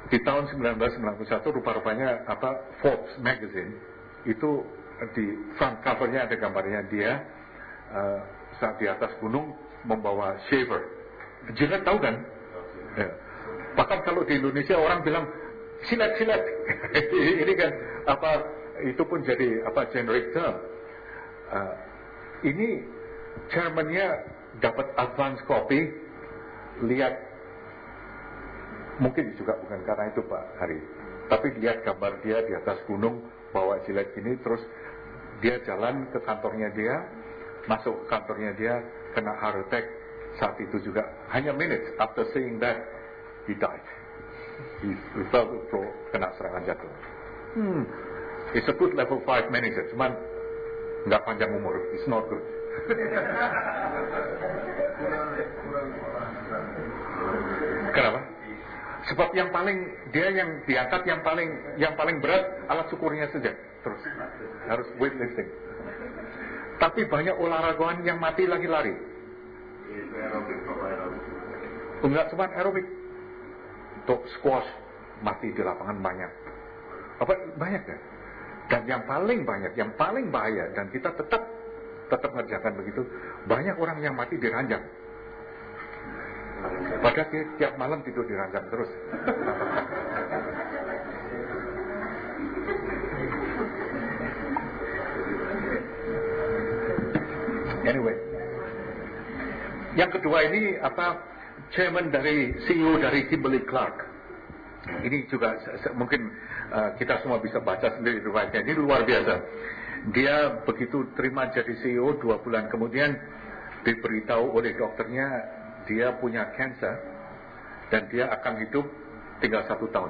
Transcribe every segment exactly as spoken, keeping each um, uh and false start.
di tahun seribu sembilan ratus sembilan puluh satu rupa-rupanya apa Forbes magazine itu di front covernya ada gambarnya dia uh, saat di atas gunung membawa shaver. Jilat tahu kan? Ya. Bahkan kalau di Indonesia orang bilang silat-silat. Ini kan apa itu pun jadi apa generic term. Uh, ini chairman-nya dapat advance copy, lihat. Mungkin juga bukan karena itu Pak Hari, tapi lihat gambar dia di atas gunung bawa jilet ini, terus dia jalan ke kantornya dia, masuk ke kantornya dia, kena heart attack saat itu juga. Hanya minutes after saying that, he died. He, he fell to the floor, kena serangan jantung. Hmm, it's a good level five manager, cuman nggak panjang umur, it's not good. Kenapa? Sebab yang paling dia yang diangkat yang paling yang paling berat alat syukurnya saja terus harus weightlifting. Tapi banyak olahragawan yang mati lagi lari. Enggak cuma aerobik, untuk squash mati di lapangan banyak. Apa banyak kan? Dan yang paling banyak, yang paling bahaya dan kita tetap tetap ngerjakan begitu, banyak orang yang mati di ranjang. Padahal dia tiap malam tidur di ranjang terus. Anyway, yang kedua ini apa? Chairman dari C E O dari Kimberly Clark. Ini juga mungkin uh, kita semua bisa baca sendiri riwayatnya. Ini luar biasa. Dia begitu terima jadi C E O dua bulan kemudian diberitahu oleh dokternya dia punya cancer dan dia akan hidup tinggal satu tahun.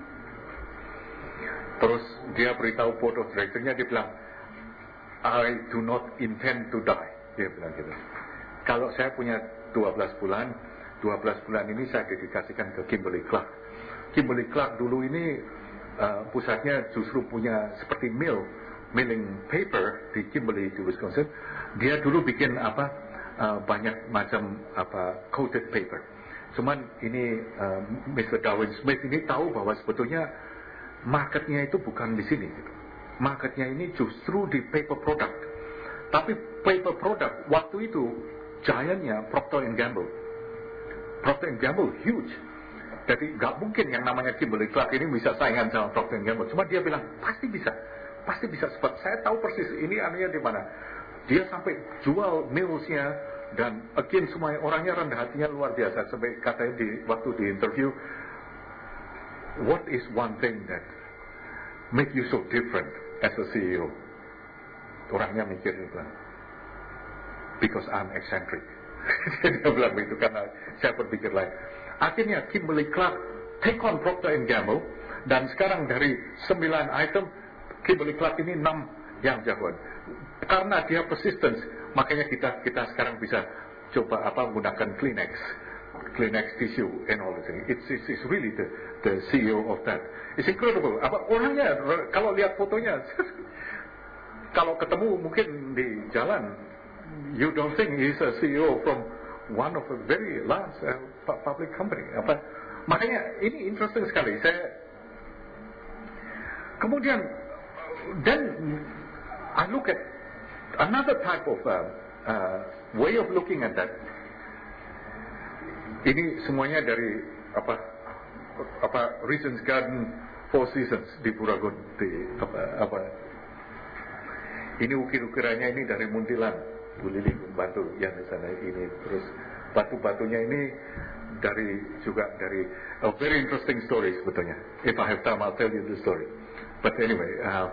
Terus dia beritahu board of directornya, dia bilang, I do not intend to die. Dia bilang gitu. Kalau saya punya dua belas bulan, dua belas bulan ini saya dedikasikan ke Kimberly Clark. Kimberly Clark dulu ini uh, pusatnya justru punya seperti mill, milling paper di Kimberly di Wisconsin. Dia dulu bikin apa? Uh, banyak macam apa coated paper. Cuman ini uh, mister Darwin Smith ini tahu bahwa sebetulnya marketnya itu bukan di sini. Gitu. Marketnya ini justru di paper product. Tapi paper product waktu itu giantnya Procter and Gamble. Procter and Gamble huge. Jadi nggak mungkin yang namanya Kimberly Clark ini bisa saingan sama Procter and Gamble. Cuma dia bilang pasti bisa, pasti bisa. Sebab saya tahu persis ini anunya di mana. Dia sampai jual millsnya dan again semua orangnya rendah hatinya luar biasa. Sampai katanya di waktu di interview, what is one thing that make you so different as a C E O? Orangnya mikir bilang, because I'm eccentric. Dia bilang begitu karena saya berpikir lain. Akhirnya Kimberly Clark take on Procter and Gamble dan sekarang dari sembilan item Kimberly Clark ini enam yang jagoan. Karena dia persistence, makanya kita kita sekarang bisa coba apa menggunakan Kleenex, Kleenex tissue and all this. It's, it's, it's really the the C E O of that. It's incredible. Apa orangnya kalau lihat fotonya, kalau ketemu mungkin di jalan, you don't think he's a C E O from one of a very large uh, public company. Apa makanya ini interesting sekali. Saya kemudian dan I look at another type of uh, uh, way of looking at that. Ini semuanya dari apa apa Regent's Garden Four Seasons di Puragon di apa, apa. Ini ukir-ukirannya ini dari Muntilan, Bu Lili batu yang di sana ini. Terus batu-batunya ini dari juga dari a very interesting story sebetulnya. If I have time, I'll tell you the story. But anyway. Uh,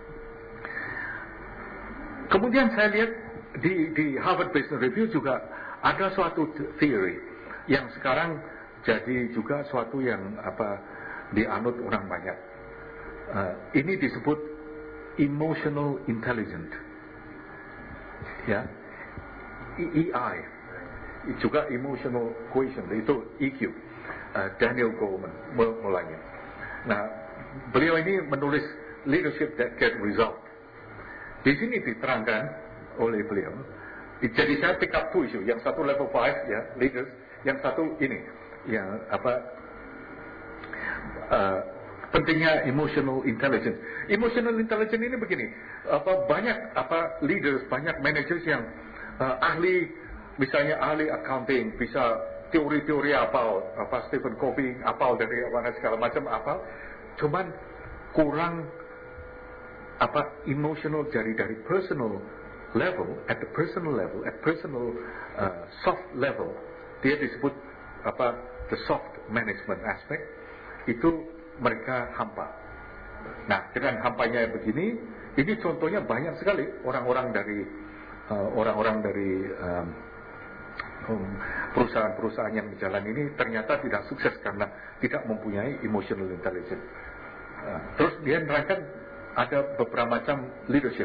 Kemudian saya lihat di, di Harvard Business Review juga ada suatu theory yang sekarang jadi juga suatu yang apa dianut orang banyak. Uh, ini disebut emotional intelligence, ya, E I, juga emotional quotient itu E Q. Uh, Daniel Goleman mulainya. Nah, beliau ini menulis Leadership That Get Result. Di sini diterangkan oleh beliau. Jadi saya pick up two issue. Yang satu level five ya leaders, yang satu ini yang apa uh, pentingnya emotional intelligence. Emotional intelligence ini begini, apa banyak apa leaders, banyak managers yang uh, ahli, misalnya ahli accounting, bisa teori-teori apal, apa Stephen Covey apal dari mana segala macam apal, cuman kurang apa emotional dari dari personal level, at the personal level, at personal uh, soft level, dia disebut apa the soft management aspect, itu mereka hampa. Nah, dengan hampanya begini, ini contohnya banyak sekali orang-orang dari uh, orang-orang dari um, um, perusahaan-perusahaan yang berjalan ini ternyata tidak sukses karena tidak mempunyai emotional intelligence. Uh, terus dia menerangkan ada beberapa macam leadership.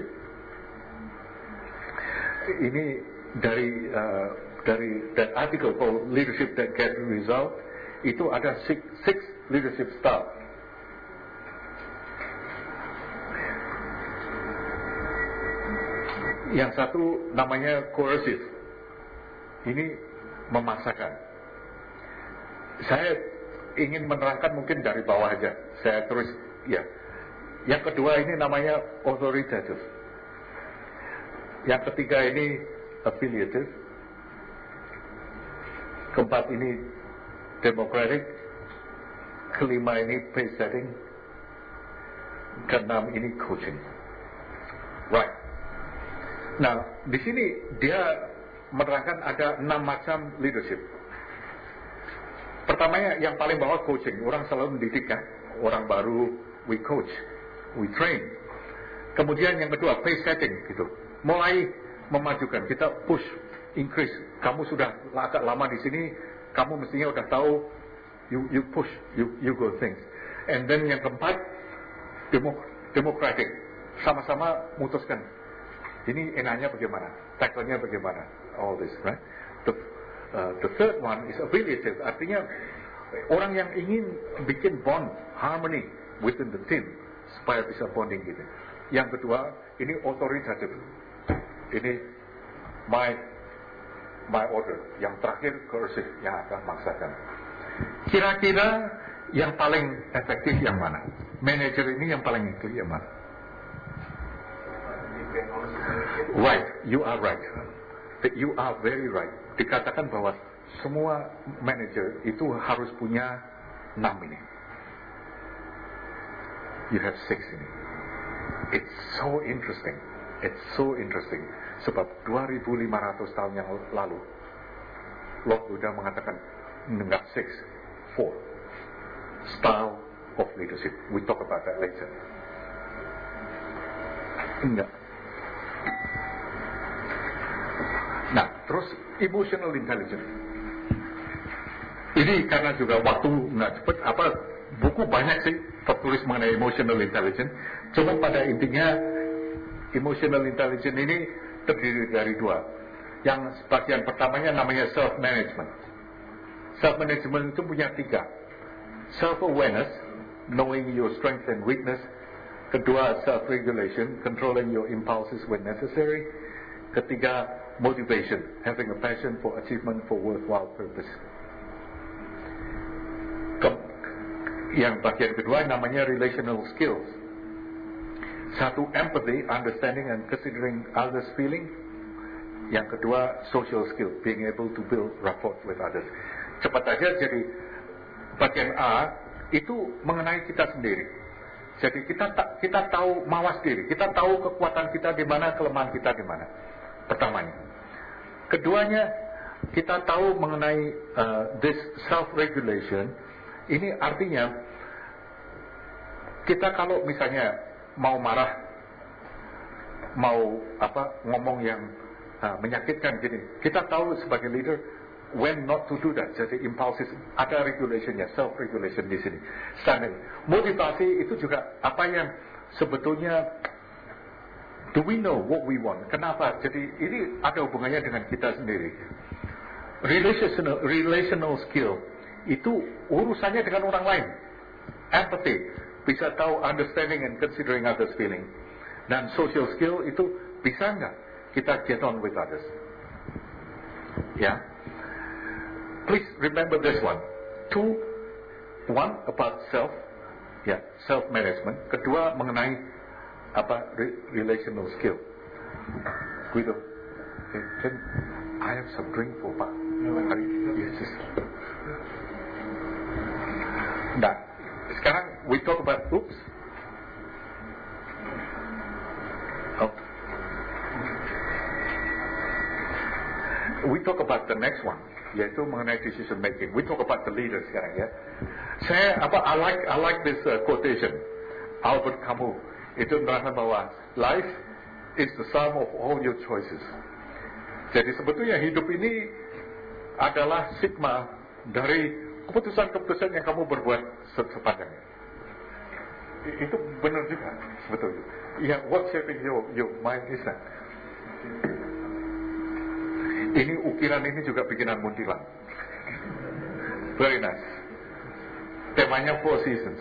Ini dari uh, dari that article called Leadership That Get Result, itu ada six, six leadership style. Yang satu namanya coercive. Ini memaksakan. Saya ingin menerangkan mungkin dari bawah aja. Saya terus, ya. Yang kedua ini namanya authoritative. Yang ketiga ini affiliative. Keempat ini democratic. Kelima ini pace setting. Keenam ini coaching. Right. Nah, di sini dia menerangkan ada enam macam leadership. Pertamanya yang paling bawah coaching. Orang selalu mendidik kan. Orang baru we coach, we train. Kemudian yang kedua pace setting gitu. Mulai memajukan, kita push, increase. Kamu sudah agak lama di sini, kamu mestinya udah tahu, you you push, you you go things. And then yang keempat demo, democratic. Sama-sama memutuskan. Ini enaknya bagaimana, tackle-nya bagaimana, all this, right? The, uh, the third one is affiliative, artinya orang yang ingin bikin bond, harmony within the team, supaya bisa bonding gitu. Yang kedua, ini authoritative, ini my my order. Yang terakhir coercive, yang akan memaksakan. Kira-kira yang paling efektif yang mana? Manager ini yang paling efektif yang mana? Right, you are right. You are very right. Dikatakan bahwa semua manager itu harus punya enam ini. You have six ini. It's so interesting. It's so interesting. Sebab dua ribu lima ratus tahun yang lalu, Lord Buddha mengatakan enggak six, four. Style of leadership. We talk about that later. Enggak. Nah, terus emotional intelligence. Ini karena juga waktu nggak cepat, apa buku banyak sih tertulis mengenai emotional intelligence. Cuma pada intinya emotional intelligence ini terdiri dari dua. Yang bagian pertamanya namanya self management. Self management itu punya tiga. Self awareness, knowing your strength and weakness. Kedua, self regulation, controlling your impulses when necessary. Ketiga, motivation, having a passion for achievement for worthwhile purpose. Ke- yang bagian kedua namanya relational skills. Satu, empathy, understanding and considering others' feeling. Yang kedua, social skill, being able to build rapport with others. Cepat aja, jadi bagian A itu mengenai kita sendiri. Jadi kita kita tahu mawas diri, kita tahu kekuatan kita di mana, kelemahan kita di mana. Pertamanya. Keduanya, kita tahu mengenai uh, this self-regulation. Ini artinya kita kalau misalnya mau marah, mau apa ngomong yang uh, menyakitkan gini, kita tahu sebagai leader when not to do that. Jadi impulses, ada regulationnya, self-regulation di sini. Standing. Motivasi itu juga apa yang sebetulnya, do we know what we want? Kenapa? Jadi ini ada hubungannya dengan kita sendiri. Relational, relational skill itu urusannya dengan orang lain. Empathy, bisa tahu understanding and considering others' feeling. Dan social skill itu bisa nggak kita get on with others? Ya. Please remember this one. Two, one about self, ya, self management. Kedua mengenai apa re- relational skill. Guido, okay, can I have some drink for Pak? Yes, yes. Nah, sekarang we talk about oops. Oh. We talk about the next one, yaitu mengenai decision making. We talk about the leader sekarang ya. Saya apa I like I like this uh, quotation. Albert Camus itu menerangkan bahwa life is the sum of all your choices. Jadi sebetulnya hidup ini adalah sigma dari keputusan-keputusan yang kamu berbuat sepanjangnya. Itu benar juga sebetulnya. Ya, what shaping your your mind is that. Ini ukiran ini juga bikinan Muntilan. Very nice. Temanya Four Seasons.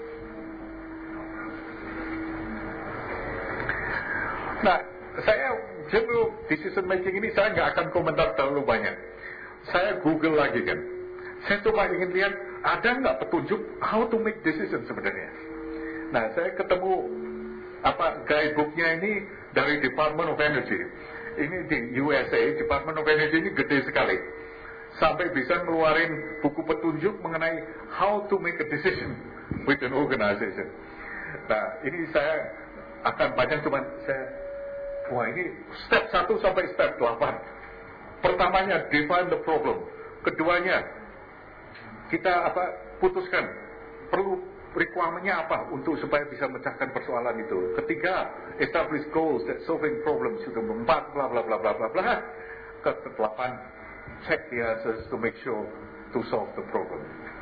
Nah, saya general decision making ini saya nggak akan komentar terlalu banyak. Saya Google lagi kan. Saya coba ingin lihat ada nggak petunjuk how to make decision sebenarnya. Nah, saya ketemu apa guidebooknya ini dari Department of Energy. Ini di U S A, Department of Energy ini gede sekali. Sampai bisa ngeluarin buku petunjuk mengenai how to make a decision with an organization. Nah, ini saya akan panjang cuman saya, wah ini step satu sampai step delapan. Pertamanya, define the problem. Keduanya, kita apa putuskan perlu requirement-nya apa untuk supaya bisa memecahkan persoalan itu. Ketiga, establish goals that solving problems. Sudah empat, bla bla bla bla bla bla. Kedelapan, check the answers to make sure to solve the problem.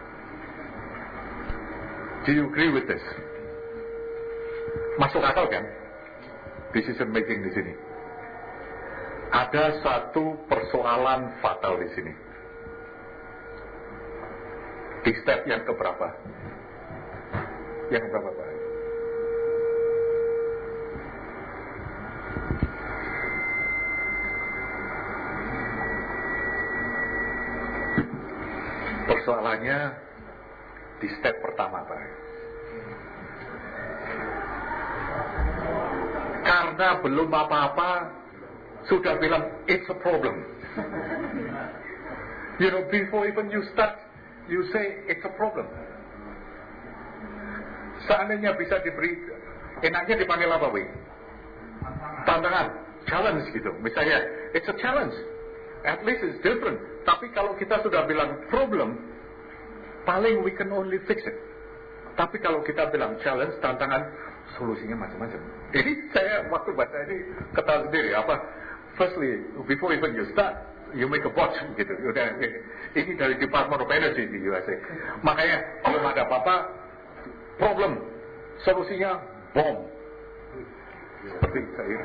Do you agree with this? Masuk akal kan? Decision making di sini. Ada satu persoalan fatal di sini. Di step yang keberapa? Yang berapa Pak? Persoalannya di step pertama Pak. Karena belum apa-apa sudah bilang it's a problem. You know, before even you start, you say it's a problem. Seandainya bisa diberi, enaknya dipanggil apa, Wi? Tantangan, challenge gitu. Misalnya, it's a challenge. At least it's different. Tapi kalau kita sudah bilang problem, paling we can only fix it. Tapi kalau kita bilang challenge, tantangan, solusinya macam-macam. Jadi saya waktu baca ini ketahui sendiri apa? Firstly, before even you start, you make a watch gitu. Udah, ini dari Department of Energy di U S A. Makanya kalau ada apa-apa, problem, solusinya bom. Seperti saya.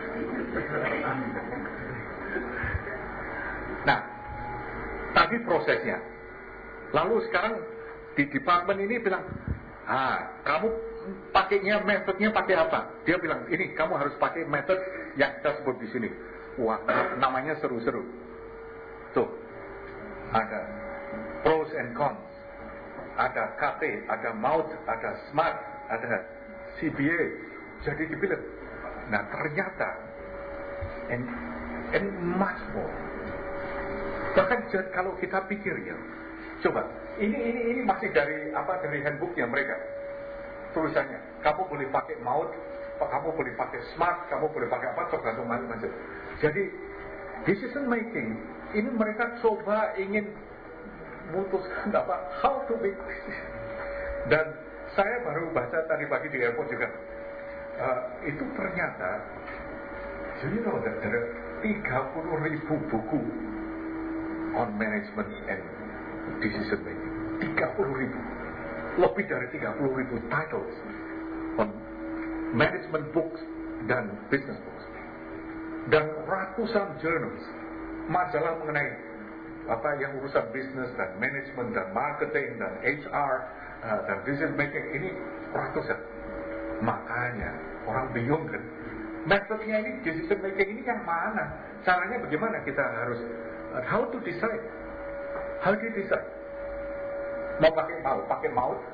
Nah, tadi prosesnya. Lalu sekarang di departemen ini bilang, ah, kamu pakainya metodenya pakai apa? Dia bilang, ini kamu harus pakai metode yang kita sebut di sini. Wah, namanya seru-seru. Tuh, ada pros and cons. Ada K T, ada M A U T, ada SMART, ada C B A. Jadi dibilang, nah ternyata and, and much more. Bahkan kalau kita pikir ya, coba ini ini ini masih dari apa dari handbooknya mereka. Tulisannya, kamu boleh pakai M A U T, kamu boleh pakai SMART, kamu boleh pakai apa tergantung macam-macam. Jadi decision making ini mereka coba ingin memutuskan apa how to make decision. Dan saya baru baca tadi pagi di airport juga uh, itu ternyata you know that there are tiga puluh ribu buku on management and decision making. Tiga puluh ribu, lebih dari tiga puluh ribu titles on management books dan business books, dan ratusan journals, majalah mengenai apa yang urusan bisnis dan manajemen dan marketing dan H R uh, dan decision making ini ratusan. Makanya orang bingung kan, metodenya ini decision making ini yang mana? Caranya bagaimana kita harus uh, how to decide? How do you decide? Mau pakai mau pakai mau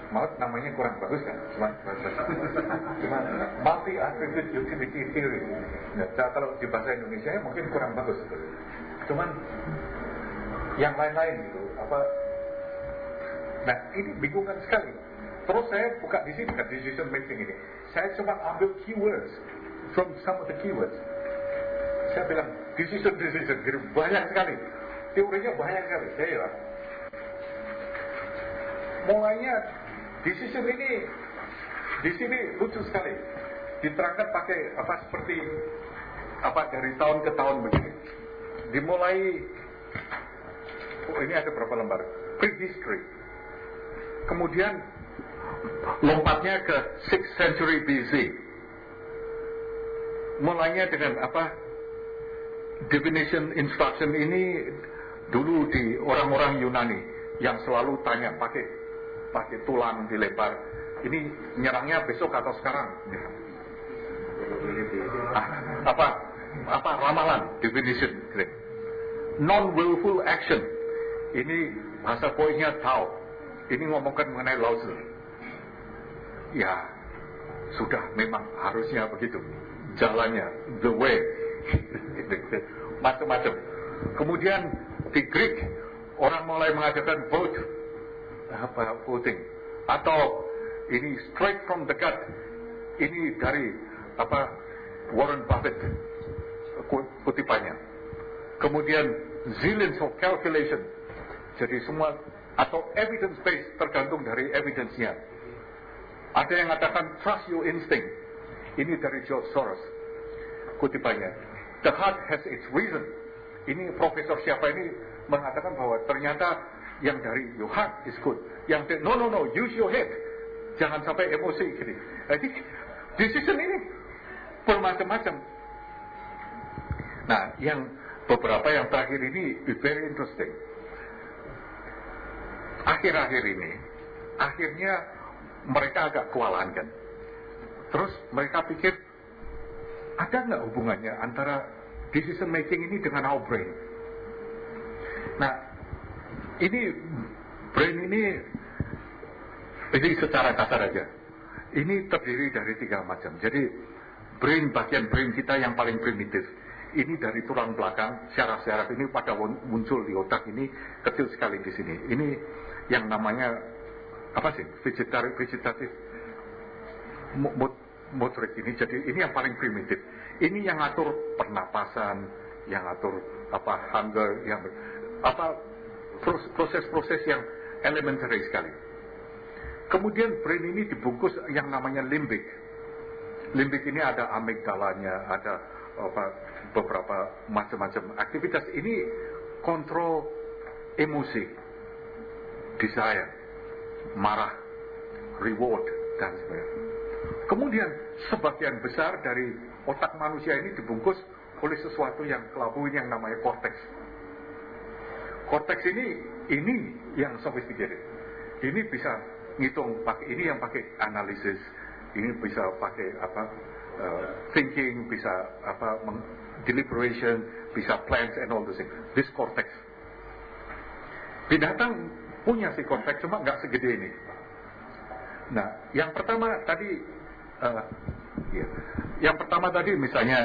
maut namanya kurang bagus kan, cuma cuma multi attribute utility theory. Nah, kalau di bahasa Indonesia ya mungkin kurang bagus, cuman yang lain-lain gitu apa. Nah ini bingungkan sekali. Terus saya buka di sini kan decision making ini. Saya cuma ambil keywords from some of the keywords. Saya bilang decision decision, jadi banyak sekali. Teorinya banyak sekali. Saya bilang mulainya decision ini di sini lucu sekali. Diterangkan pakai apa seperti apa dari tahun ke tahun begini. Dimulai, oh ini ada berapa lembar? Prehistory. Kemudian lompatnya ke sixth century B C. Mulainya dengan apa? Definition instruction ini dulu di orang-orang Yunani yang selalu tanya pakai pakai tulang dilempar. Ini nyerangnya besok atau sekarang? Ah, apa? Apa ramalan definition? Non-willful action. Ini bahasa poinnya Tao. Ini ngomongkan mengenai Lao Tzu. Ya, sudah memang harusnya begitu. Jalannya, the way. Macam-macam. Kemudian di Greek, orang mulai mengadakan vote. Apa voting. Atau ini straight from the gut. Ini dari apa Warren Buffett kutipannya. Kemudian zillions of calculation. Jadi semua atau evidence based tergantung dari evidence-nya. Ada yang mengatakan trust your instinct. Ini dari George Soros kutipannya. The heart has its reason. Ini profesor siapa ini mengatakan bahwa ternyata yang dari your heart is good. Yang no no no use your head. Jangan sampai emosi gitu. Jadi decision ini bermacam-macam. Nah, yang beberapa yang terakhir ini very interesting. Akhir-akhir ini, akhirnya mereka agak kewalahan kan. Terus mereka pikir, ada nggak hubungannya antara decision making ini dengan our brain? Nah, ini brain ini, ini secara kasar aja. Ini terdiri dari tiga macam. Jadi, brain, bagian brain kita yang paling primitif. Ini dari tulang belakang, syaraf-syaraf ini pada muncul di otak ini kecil sekali di sini. Ini yang namanya apa sih? Vegetatif, vegetatif motorik ini. Jadi ini yang paling primitif. Ini yang ngatur pernapasan, yang ngatur apa hunger, yang apa proses-proses yang elementary sekali. Kemudian brain ini dibungkus yang namanya limbik. Limbik ini ada amigdalanya, ada apa beberapa macam-macam aktivitas. Ini kontrol emosi, desire, marah, reward, dan sebagainya. Kemudian sebagian besar dari otak manusia ini dibungkus oleh sesuatu yang kelabu ini yang namanya korteks. Korteks ini ini yang sophisticated. Ini bisa ngitung pakai ini yang pakai analisis, ini bisa pakai apa uh, thinking, bisa apa deliberation, bisa plans and all those things. This cortex. Binatang punya si cortex, cuma nggak segede ini. Nah, yang pertama tadi, uh, ya, yang pertama tadi misalnya,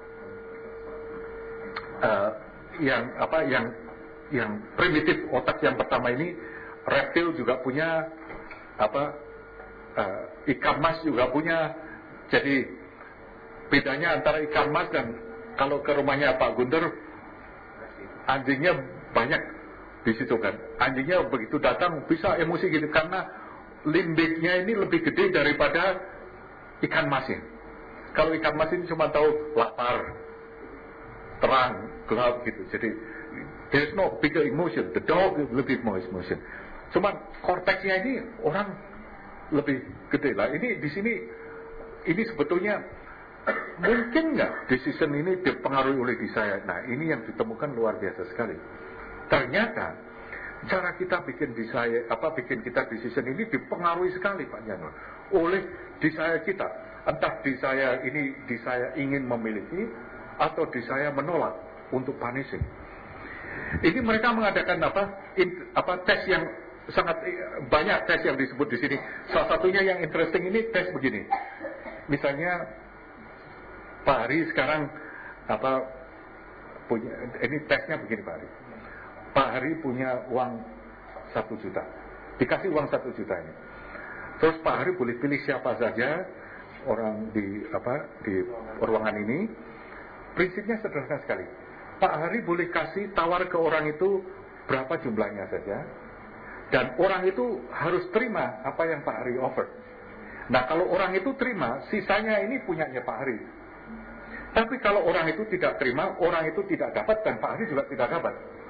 uh, yang apa, yang yang primitif otak yang pertama ini, reptil juga punya, apa, uh, ikan mas juga punya. Jadi bedanya antara ikan mas dan kalau ke rumahnya Pak Guntur, anjingnya banyak di situ kan. Anjingnya begitu datang bisa emosi gitu karena limbiknya ini lebih gede daripada ikan masin. Kalau ikan masin cuma tahu lapar, terang, gelap gitu. Jadi there's no bigger emotion. The dog is lebih more emotion. Cuma korteksnya ini orang lebih gede lah. Ini di sini ini sebetulnya mungkin nggak decision ini dipengaruhi oleh desire. Nah ini yang ditemukan luar biasa sekali. Ternyata cara kita bikin desire, apa bikin kita decision ini dipengaruhi sekali Pak Janur oleh desire kita. Entah desire ini desire ingin memiliki atau desire menolak untuk punishing. Ini mereka mengadakan apa? In, apa tes yang sangat banyak tes yang disebut di sini. Salah satunya yang interesting ini tes begini. Misalnya Pak Hari sekarang apa punya, ini tesnya begini Pak Hari. Pak Hari punya uang satu juta, dikasih uang satu juta ini. Terus Pak Hari boleh pilih siapa saja orang di apa di ruangan ini. Prinsipnya sederhana sekali. Pak Hari boleh kasih tawar ke orang itu berapa jumlahnya saja, dan orang itu harus terima apa yang Pak Hari offer. Nah kalau orang itu terima, sisanya ini punyanya Pak Hari. Tapi kalau orang itu tidak terima, orang itu tidak dapat, dan Pak Hari juga tidak dapat.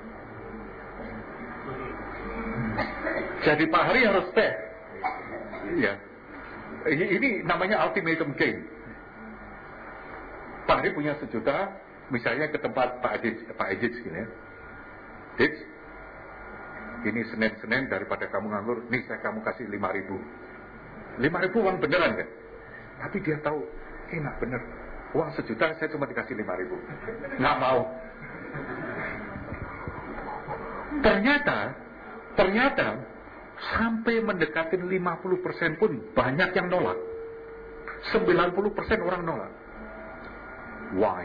Jadi Pak Hari harus stay. Ya. Ini, ini namanya ultimatum game. Pak Hari punya sejuta, misalnya ke tempat Pak Ejits, Pak Ejits gini ya. Ejits, ini Senin-Senin daripada kamu nganggur, nih saya kamu kasih lima ribu. lima ribu uang beneran kan? Tapi dia tahu, enak bener. Uang sejuta saya cuma dikasih lima ribu. Nggak mau. Ternyata, ternyata sampai mendekati lima puluh persen pun banyak yang nolak. sembilan puluh persen orang nolak. Why?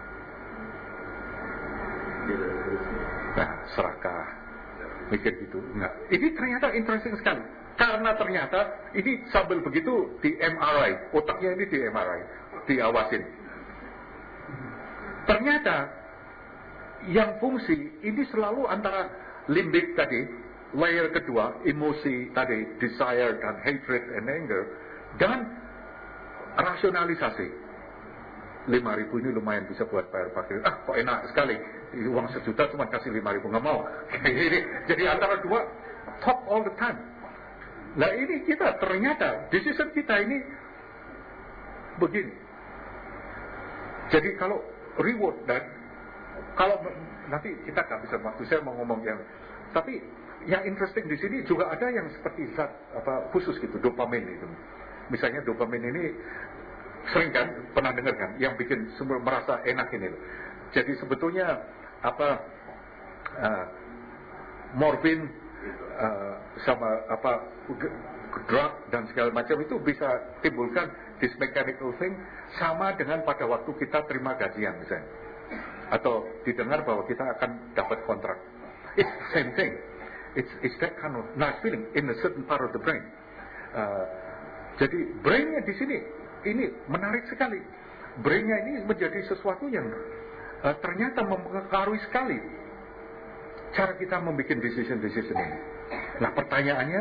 Nah, serakah. Mikir gitu. Enggak. Ini ternyata interesting sekali. Karena ternyata ini sambil begitu di M R I. Otaknya ini di M R I. Diawasin. Ternyata yang fungsi ini selalu antara limbik tadi, layer kedua, emosi tadi, desire dan hatred and anger, dan rasionalisasi. lima ribu ini lumayan bisa buat bayar parkir. Ah, kok enak sekali. Uang sejuta cuma kasih lima ribu, nggak mau. Jadi antara dua, talk all the time. Nah ini kita ternyata, decision kita ini begini. Jadi kalau reward dan kalau nanti kita nggak bisa waktu saya mau ngomong yang, tapi yang interesting di sini juga ada yang seperti zat apa khusus gitu, dopamin itu. Misalnya dopamin ini sering kan pernah dengar kan, yang bikin semua merasa enak ini loh. Jadi sebetulnya apa uh, morfin uh, sama apa drug dan segala macam itu bisa timbulkan this mechanical thing sama dengan pada waktu kita terima gajian misalnya, atau didengar bahwa kita akan dapat kontrak. It's the same thing. It's, it's that kind of nice feeling in a certain part of the brain. Uh, jadi brainnya di sini ini menarik sekali. Brainnya ini menjadi sesuatu yang uh, ternyata mempengaruhi sekali cara kita membuat decision-decision ini. Nah pertanyaannya,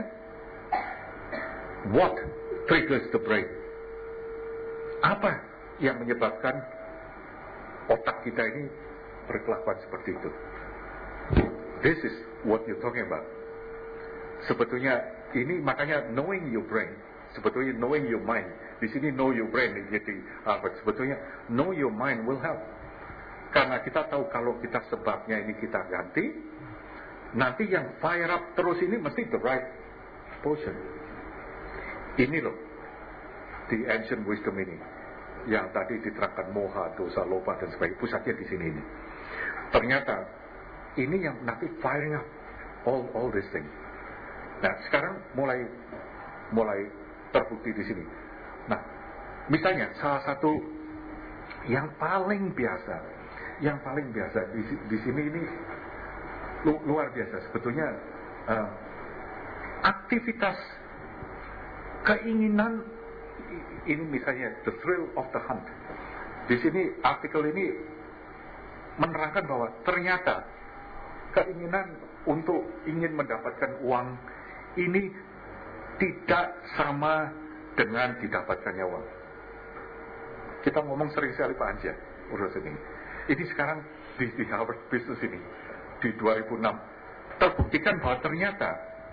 what triggers the brain? Apa yang menyebabkan otak kita ini berkelakuan seperti itu? This is what you're talking about. Sebetulnya ini makanya knowing your brain, sebetulnya knowing your mind. Di sini know your brain jadi apa? Sebetulnya know your mind will help. Karena kita tahu kalau kita sebabnya ini kita ganti, nanti yang fire up terus ini mesti the right portion. Ini loh, the ancient wisdom ini, yang tadi diterangkan moha, dosa, loba dan sebagainya, pusatnya di sini ini. Ternyata ini yang nanti firing up all all this thing. Nah sekarang mulai mulai terbukti di sini. Nah misalnya salah satu yang paling biasa, yang paling biasa di, di sini ini lu, luar biasa sebetulnya, uh, aktivitas keinginan ini misalnya the thrill of the hunt. Di sini artikel ini menerangkan bahwa ternyata keinginan untuk ingin mendapatkan uang ini tidak sama dengan didapatkannya uang. Kita ngomong sering sekali Pak Anja urusan ini. Ini sekarang di, di Harvard Business ini di dua ribu enam terbuktikan bahwa ternyata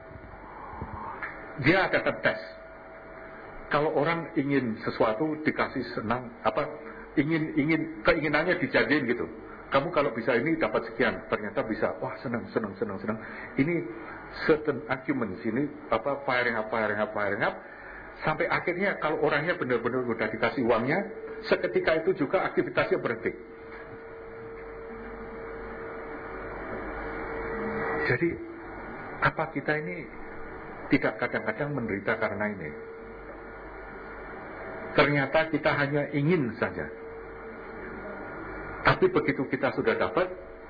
dia ada tes. Kalau orang ingin sesuatu dikasih senang, apa ingin ingin keinginannya dijadiin gitu. Kamu kalau bisa ini dapat sekian, ternyata bisa, wah senang senang senang senang. Ini certain arguments ini apa firing up firing up firing up sampai akhirnya kalau orangnya benar-benar udah dikasih uangnya, seketika itu juga aktivitasnya berhenti. Jadi apa kita ini tidak kadang-kadang menderita karena ini. Ternyata kita hanya ingin saja. Tapi begitu kita sudah dapat,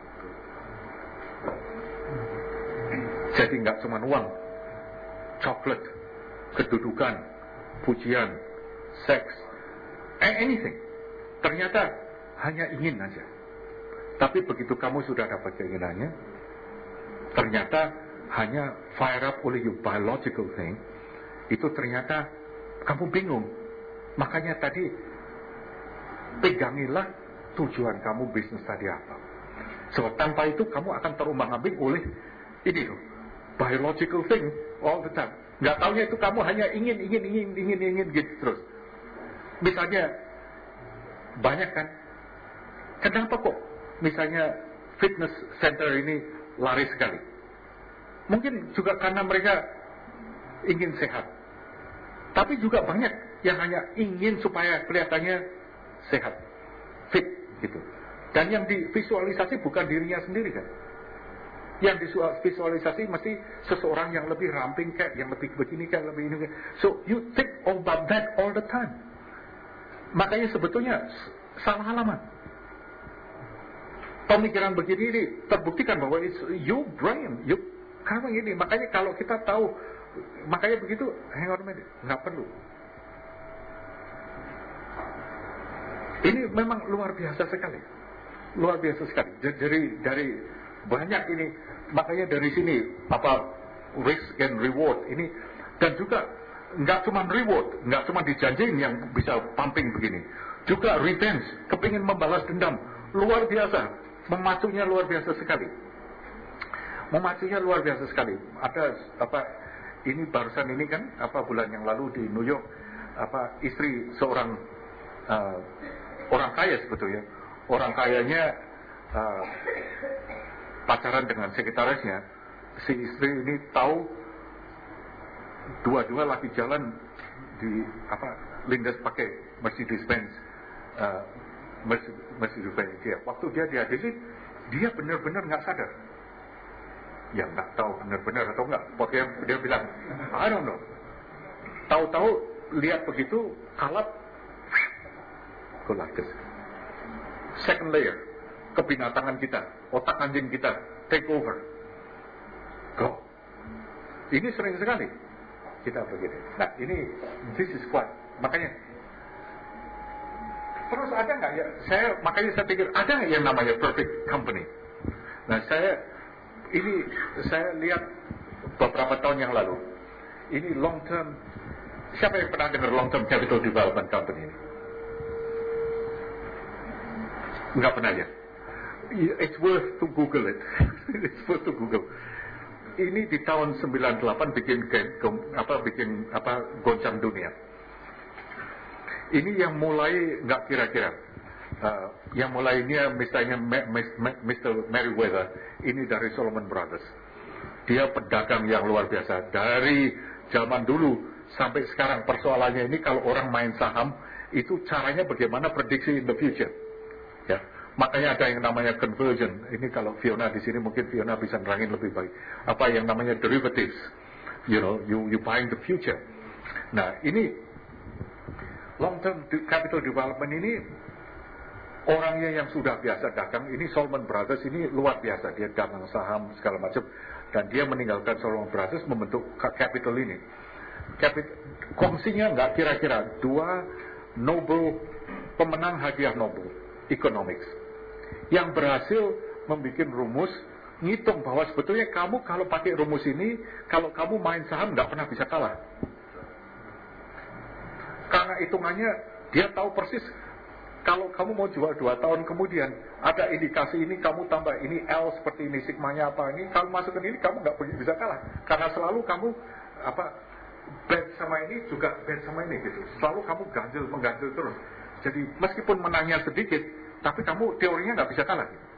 jadi nggak cuma uang, coklat, kedudukan, pujian, seks, anything. Ternyata hanya ingin aja. Tapi begitu kamu sudah dapat keinginannya, ternyata hanya fire up oleh your biological thing, itu ternyata kamu bingung. Makanya tadi pegangilah tujuan kamu bisnis tadi apa. Sebab tanpa itu kamu akan terumbang-ambing oleh ini loh, biological thing all the time. Nggak taunya itu kamu hanya ingin, ingin, ingin, ingin, ingin gitu terus. Misalnya banyak kan, kenapa kok misalnya fitness center ini lari sekali? Mungkin juga karena mereka ingin sehat. Tapi juga banyak yang hanya ingin supaya kelihatannya sehat, fit gitu. Dan yang divisualisasi bukan dirinya sendiri kan. Yang divisualisasi mesti seseorang yang lebih ramping kayak, yang lebih begini kayak, lebih ini kayak. So you think about that all the time. Makanya sebetulnya salah alamat. Pemikiran begini ini terbuktikan bahwa it's your brain, you karena ini. Makanya kalau kita tahu, makanya begitu, hang on a minute, nggak perlu. Ini memang luar biasa sekali, luar biasa sekali. Jadi dari banyak ini, makanya dari sini apa risk and reward ini, dan juga nggak cuma reward, nggak cuma dijanjiin yang bisa pumping begini, juga revenge, kepingin membalas dendam, luar biasa. Memacunya luar biasa sekali. Memacunya luar biasa sekali. Ada apa ini barusan ini kan apa bulan yang lalu di New York, apa istri seorang uh, orang kaya sebetulnya. Orang kayanya uh, pacaran dengan sekretarisnya. Si istri ini tahu dua-dua lagi jalan di apa lindas pakai Mercedes-Benz. Uh, Mercedes-Benz dia. Waktu dia dihadiri, dia benar-benar nggak sadar. Ya nggak tahu benar-benar atau nggak. Pokoknya dia bilang, I don't know. Tahu-tahu lihat begitu, kalap, go like this. Second layer, kebinatangan kita, otak anjing kita, take over. Go. Ini sering sekali kita begitu. Nah ini, this is quite, makanya. Terus ada nggak ya? Saya makanya saya pikir ada nggak yang namanya perfect company. Nah saya ini saya lihat beberapa tahun yang lalu. Ini long term. Siapa yang pernah dengar long term capital development company ini? Nggak pernah ya? It's worth to Google it. It's worth to Google. Ini di tahun sembilan puluh delapan bikin apa bikin apa goncang dunia. Ini yang mulai nggak kira-kira, uh, yang mulainya misalnya mister Meriwether, ini dari Salomon Brothers. Dia pedagang yang luar biasa. Dari zaman dulu sampai sekarang persoalannya ini kalau orang main saham, itu caranya bagaimana prediksi in the future. Ya, makanya ada yang namanya conversion. Ini kalau Fiona di sini mungkin Fiona bisa nerangin lebih baik. Apa yang namanya derivatives. You know, you you buying the future. Nah, ini long term capital development ini orangnya yang sudah biasa dagang, ini Salomon Brothers ini luar biasa, dia dagang saham segala macam, dan dia meninggalkan Salomon Brothers membentuk capital ini. Capital, kongsinya nggak kira-kira dua Nobel pemenang hadiah Nobel Economics yang berhasil membuat rumus ngitung bahwa sebetulnya kamu kalau pakai rumus ini, kalau kamu main saham nggak pernah bisa kalah. Karena hitungannya dia tahu persis kalau kamu mau jual dua tahun kemudian ada indikasi ini kamu tambah ini L seperti ini sigmanya apa ini kalau masukin ini kamu nggak bisa kalah karena selalu kamu apa bet sama ini juga bet sama ini gitu selalu kamu ganjil mengganjil terus jadi meskipun menangnya sedikit tapi kamu teorinya nggak bisa kalah gitu.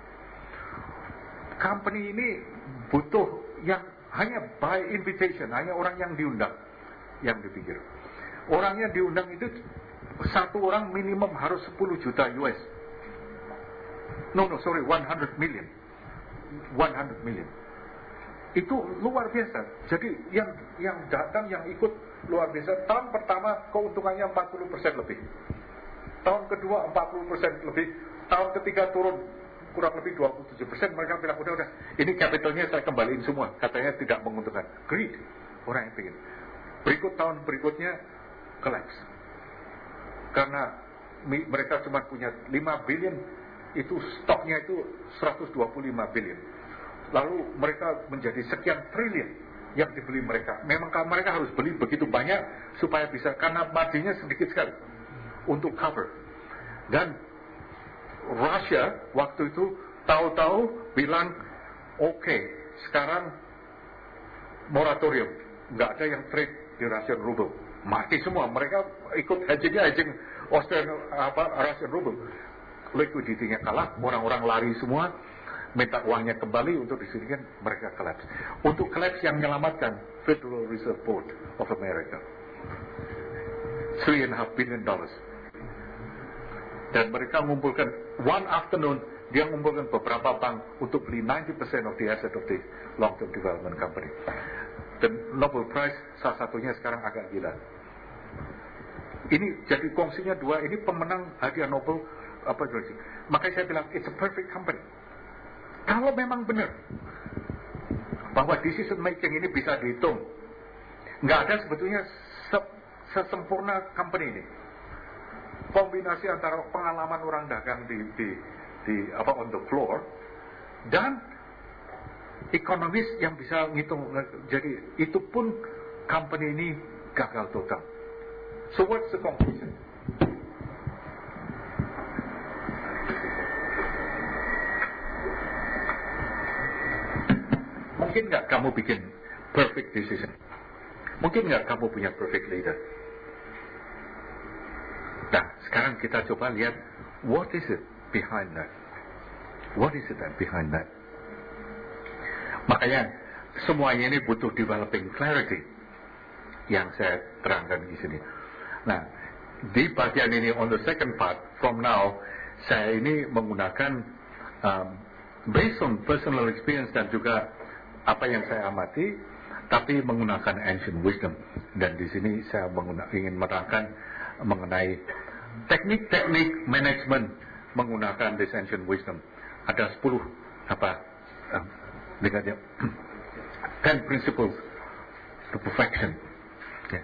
Company ini butuh yang hanya by invitation hanya orang yang diundang yang dipikir. Orang yang diundang itu satu orang minimum harus sepuluh juta U S. No, no, sorry, one hundred million. one hundred million. Itu luar biasa. Jadi yang yang datang, yang ikut luar biasa. Tahun pertama keuntungannya empat puluh persen lebih. Tahun kedua empat puluh persen lebih. Tahun ketiga turun kurang lebih dua puluh tujuh persen. Mereka bilang, udah, udah, ini capitalnya saya kembaliin semua. Katanya tidak menguntungkan. Greed. Orang yang ingin. Berikut tahun berikutnya collapse. Karena mereka cuma punya lima billion, itu stoknya itu seratus dua puluh lima billion. Lalu mereka menjadi sekian triliun yang dibeli mereka. Memang mereka harus beli begitu banyak supaya bisa, karena marginnya sedikit sekali untuk cover. Dan Russia waktu itu tahu-tahu bilang, oke, okay, sekarang moratorium, nggak ada yang trade di Russian ruble. Mati semua, mereka ikut hedgingnya hedging Austrian apa Russian ruble. Liquidity-nya kalah, orang-orang lari semua, minta uangnya kembali untuk disediakan, mereka collapse. Untuk collapse yang menyelamatkan Federal Reserve Board of America, three and a half billion dollars. Dan mereka mengumpulkan one afternoon, dia mengumpulkan beberapa bank untuk beli ninety percent of the asset of the long-term development company. Dan Nobel Prize salah satunya sekarang agak gila. Ini jadi kongsinya dua, ini pemenang hadiah Nobel apa itu? Makanya saya bilang it's a perfect company. Kalau memang benar bahwa decision making ini bisa dihitung, nggak ada sebetulnya sesempurna company ini. Kombinasi antara pengalaman orang dagang di, di, di apa on the floor dan ekonomis yang bisa ngitung, jadi itu pun company ini gagal total. So what's the conclusion? Mungkin nggak kamu bikin perfect decision? Mungkin nggak kamu punya perfect leader? Nah, sekarang kita coba lihat, what is it behind that? What is it that behind that? Makanya, semuanya ini butuh developing clarity yang saya terangkan di sini. Nah, di bagian ini, on the second part, from now, saya ini menggunakan um, based on personal experience dan juga apa yang saya amati, tapi menggunakan ancient wisdom. Dan di sini saya ingin menerangkan mengenai teknik-teknik manajemen menggunakan this ancient wisdom. Ada sepuluh apa? Um, dengannya ten principles to perfection. Okay.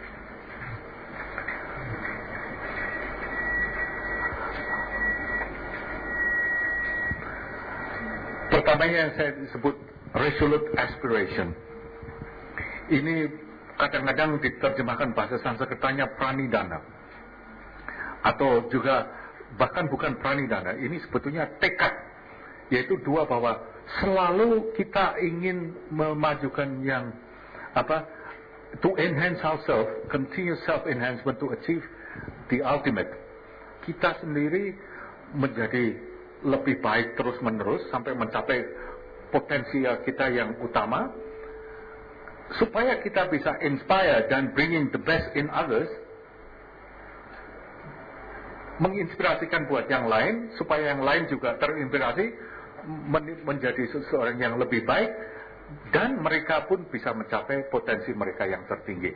Pertamanya yang saya sebut resolute aspiration. Ini kadang-kadang diterjemahkan bahasa Sanskertanya pranidana, atau juga bahkan bukan pranidana. Ini sebetulnya tekad, yaitu dua, bahwa selalu kita ingin memajukan yang apa, to enhance ourselves, continuous self enhancement to achieve the ultimate. Kita sendiri menjadi lebih baik terus menerus sampai mencapai potensi kita yang utama, supaya kita bisa inspire dan bringing the best in others, menginspirasikan buat yang lain, supaya yang lain juga terinspirasi men- menjadi seseorang yang lebih baik, dan mereka pun bisa mencapai potensi mereka yang tertinggi.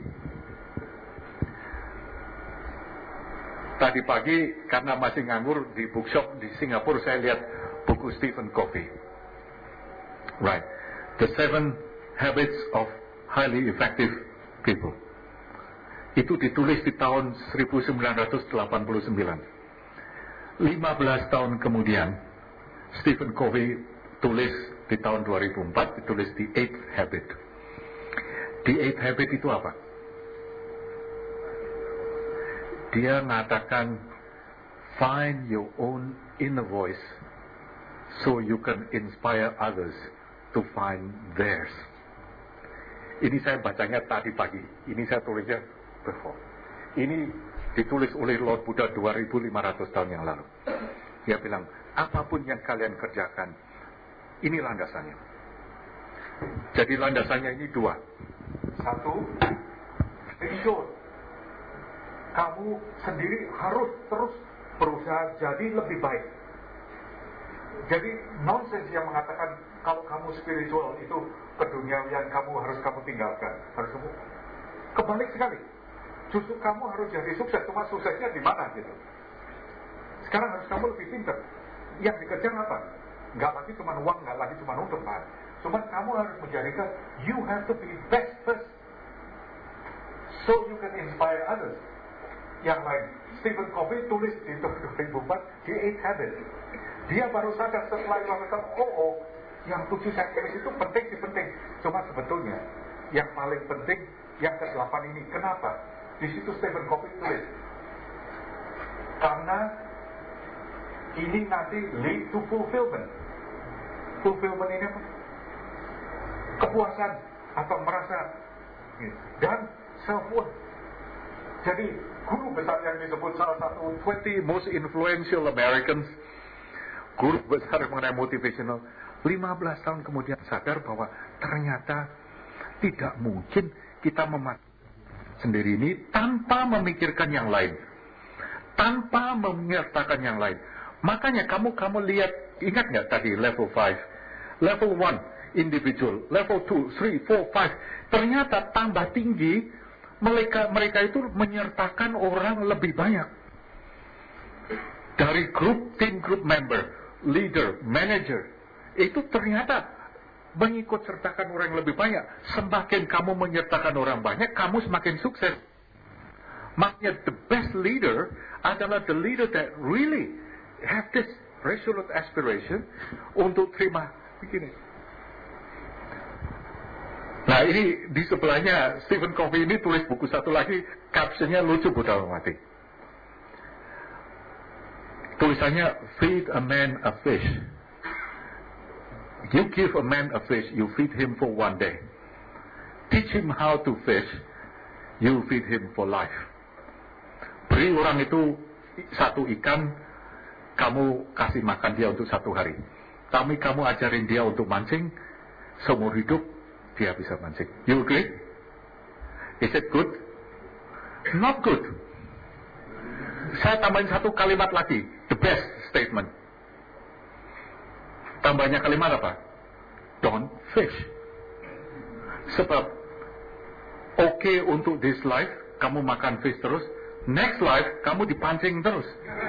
Tadi pagi karena masih nganggur di bookshop di Singapura, saya lihat buku Stephen Covey, right, The Seven Habits of Highly Effective People. Itu ditulis di tahun seribu sembilan ratus delapan puluh sembilan. lima belas tahun kemudian, Stephen Covey tulis di tahun dua ribu empat, ditulis The Eighth Habit. The Eighth Habit itu apa? Dia mengatakan, find your own inner voice so you can inspire others to find theirs. Ini saya bacanya tadi pagi. Ini saya tulisnya before. Ini ditulis oleh Lord Buddha dua ribu lima ratus tahun yang lalu. Dia bilang, apapun yang kalian kerjakan, ini landasannya. Jadi landasannya ini dua. Satu, make sure kamu sendiri harus terus berusaha jadi lebih baik. Jadi nonsense yang mengatakan kalau kamu spiritual itu keduniawian kamu harus kamu tinggalkan, harus kamu kebalik sekali. Justru kamu harus jadi sukses, cuma suksesnya di mana gitu. Sekarang harus kamu lebih pintar. Yang dikejar apa? Nggak lagi cuma uang, nggak lagi cuma untung, Pak. Cuma kamu harus menjadikan, you have to be best first, so you can inspire others. Yang lain, Stephen Covey tulis di dua ribu empat di Eight Habits. Dia baru sadar setelah itu mengatakan, oh oh, yang tujuh checklist itu penting sih penting. Cuma sebetulnya yang paling penting yang ke delapan ini. Kenapa? Di situ Stephen Covey tulis, karena ini nanti lead to fulfillment. Fulfillment ini apa? Kepuasan atau merasa dan self-worth. Jadi guru besar yang disebut salah satu twenty most influential Americans, guru besar mengenai motivational, lima belas tahun kemudian sadar bahwa ternyata tidak mungkin kita memakai sendiri ini tanpa memikirkan yang lain, tanpa menyertakan yang lain. Makanya kamu kamu lihat, ingat nggak tadi level five, level one individual, level two, three, four, five. Ternyata tambah tinggi mereka mereka itu menyertakan orang lebih banyak. Dari grup, tim grup member, leader, manager, itu ternyata mengikut sertakan orang yang lebih banyak. Semakin kamu menyertakan orang banyak, kamu semakin sukses. Makanya the best leader adalah the leader that really have this resolute aspiration untuk terima begini. Nah ini di sebelahnya Stephen Covey ini tulis buku satu lagi, captionnya lucu Buddha mati. Tulisannya, feed a man a fish. You give a man a fish, you feed him for one day. Teach him how to fish, you feed him for life. Beri orang itu satu ikan, kamu kasih makan dia untuk satu hari. Tapi kamu ajarin dia untuk mancing, seumur hidup dia bisa mancing. You agree? Is it good? Not good. Saya tambahin satu kalimat lagi, the best statement. Tambahnya kalimat apa? Don't fish. Sebab oke okay untuk this life, kamu makan fish terus, next life kamu dipancing terus.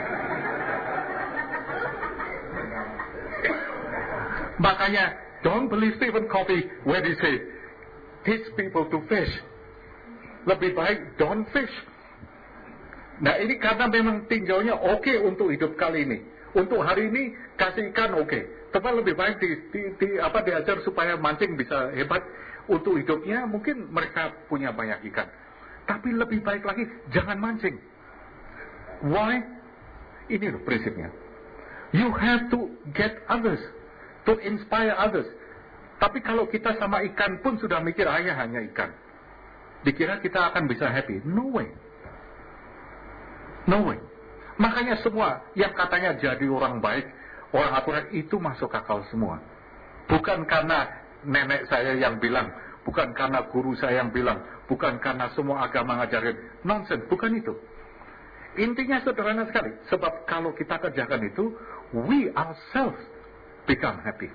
Makanya don't believe Stephen Covey when he say teach people to fish. Lebih baik don't fish. Nah ini karena memang tinjaunya oke okay untuk hidup kali ini. Untuk hari ini kasih ikan oke. Okay. Tapi lebih baik di, di, di, apa, diajar supaya mancing bisa hebat. Untuk hidupnya mungkin mereka punya banyak ikan. Tapi lebih baik lagi jangan mancing. Why? Ini loh prinsipnya. You have to get others. To inspire others. Tapi kalau kita sama ikan pun sudah mikir ayah hanya ikan. Dikira kita akan bisa happy. No way. No way. Makanya semua yang katanya jadi orang baik, orang aturan itu masuk akal semua. Bukan karena nenek saya yang bilang, bukan karena guru saya yang bilang, bukan karena semua agama ngajarin. Nonsense, bukan itu. Intinya sederhana sekali. Sebab kalau kita kerjakan itu, we ourselves become happy.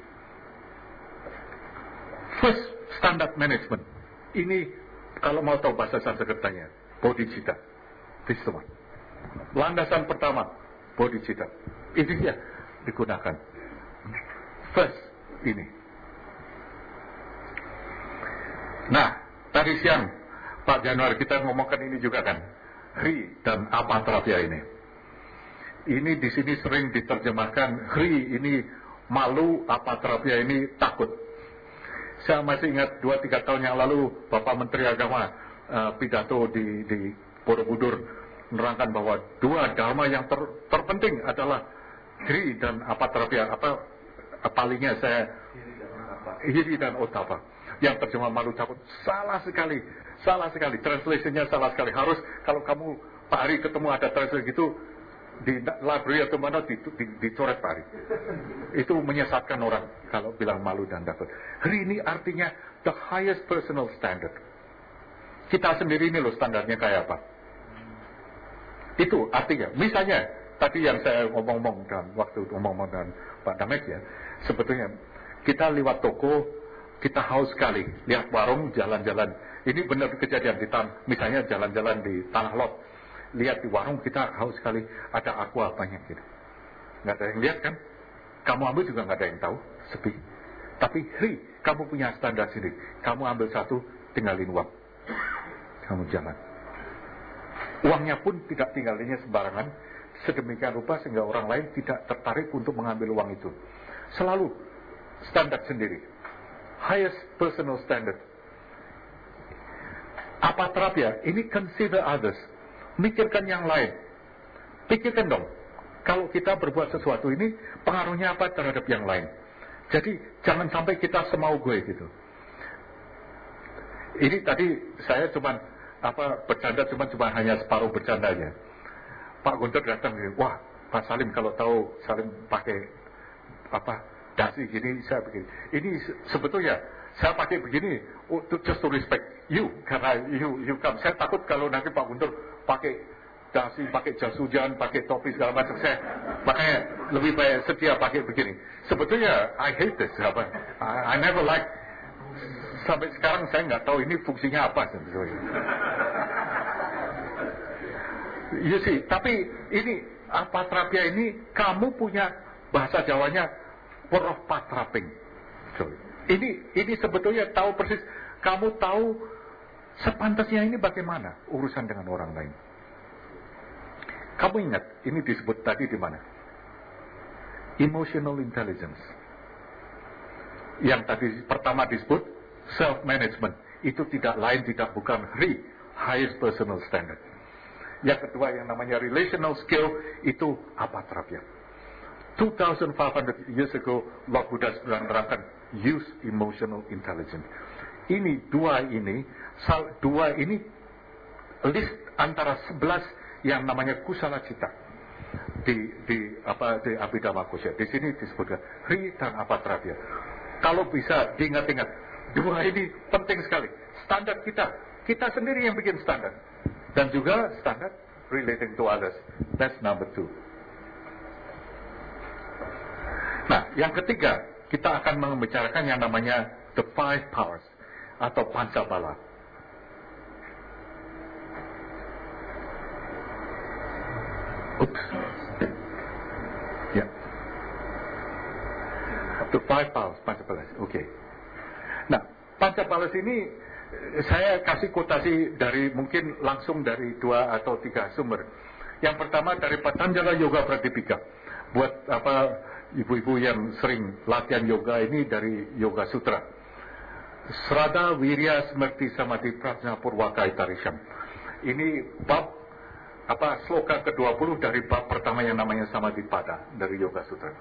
First, standard management. Ini kalau mau tahu bahasa Sanskertanya, bodhicitta. This is the one. Landasan pertama, bodhicitta. Ini ya digunakan. First, ini. Nah, tadi siang Pak Januari kita ngomongkan ini juga kan, Hri dan apatrapya ini. Ini di sini sering diterjemahkan Hri ini malu, apatrapya ini takut. Saya masih ingat dua tiga tahun yang lalu Bapak Menteri Agama uh, pidato di, di Borobudur menerangkan bahwa dua dharma yang ter, terpenting adalah Hri dan apatrapya. Apa palingnya saya Hiri dan Ottappa. Yang terjemah malu takut. Salah sekali. Salah sekali. Translationnya salah sekali. Harus kalau kamu Pak Hari ketemu ada translation gitu di library atau mana di, di, dicoret Pak Hari. Itu menyesatkan orang kalau bilang malu dan takut. Hri ini artinya the highest personal standard. Kita sendiri ini loh standarnya kayak apa. Itu artinya. Misalnya tadi yang saya ngomong-ngomong dan waktu ngomong-ngomong dengan Pak Damek ya, sebetulnya Kita lewat toko, kita haus sekali. Lihat warung, jalan-jalan. Ini benar kejadian di tan, misalnya jalan-jalan di Tanah Lot. Lihat di warung, kita haus sekali. Ada aqua banyak gitu. Nggak ada yang lihat kan? Kamu ambil juga nggak ada yang tahu, sepi. Tapi hei, kamu punya standar sendiri. Kamu ambil satu, tinggalin uang. Kamu jalan. Uangnya pun tidak tinggalinnya sembarangan. Sedemikian rupa sehingga orang lain tidak tertarik untuk mengambil uang itu. Selalu standar sendiri. Highest personal standard. Apa terapia? Ini consider others. Mikirkan yang lain. Pikirkan dong. Kalau kita berbuat sesuatu ini, pengaruhnya apa terhadap yang lain. Jadi, jangan sampai kita semau gue gitu. Ini tadi saya cuma apa bercanda, cuma cuma hanya separuh bercandanya. Pak Guntur datang, wah Pak Salim kalau tahu Salim pakai apa dasi gini, saya begini. Ini sebetulnya saya pakai begini untuk just to respect you, karena you you come. Saya takut kalau nanti Pak Guntur pakai dasi, pakai jas hujan, pakai topi segala macam, saya makanya lebih baik setia pakai begini. Sebetulnya I hate this, apa? I, I never like. Sampai sekarang saya nggak tahu ini fungsinya apa sebetulnya. You see, tapi ini apa terapia ini kamu punya bahasa Jawanya word of patraping. So, ini ini sebetulnya tahu persis, kamu tahu sepantasnya ini bagaimana urusan dengan orang lain. Kamu ingat, ini disebut tadi di mana? Emotional intelligence. Yang tadi pertama disebut self-management. Itu tidak lain, tidak bukan H R I, highest personal standard. Yang kedua yang namanya relational skill, itu apa terapia? two thousand five hundred years ago, Lord Buddha sudah menerangkan use emotional intelligence. Ini dua ini, dua ini list antara sebelas yang namanya kusala cita di di apa di Abhidhamma Kosha. Di sini disebutkan Hri dan Apatrapya. Kalau bisa diingat-ingat, dua ini penting sekali. Standar kita, kita sendiri yang bikin standar, dan juga standar relating to others. That's number two. Nah, yang ketiga kita akan membicarakan yang namanya the five powers atau pancabala. Oops. Ya. Yeah. The five powers, Pancabalas. Oke. Okay. Nah, Pancabalas ini saya kasih quotasi dari mungkin langsung dari dua atau tiga sumber. Yang pertama dari Patanjala Yoga Pradipika. Buat apa ibu-ibu yang sering latihan yoga ini dari Yoga Sutra. Srada Wirya Smerti Samadhi Prajna Purwaka Itarisham. Ini bab apa sloka ke dua puluh dari bab pertama yang namanya Samadhipada dari Yoga Sutra.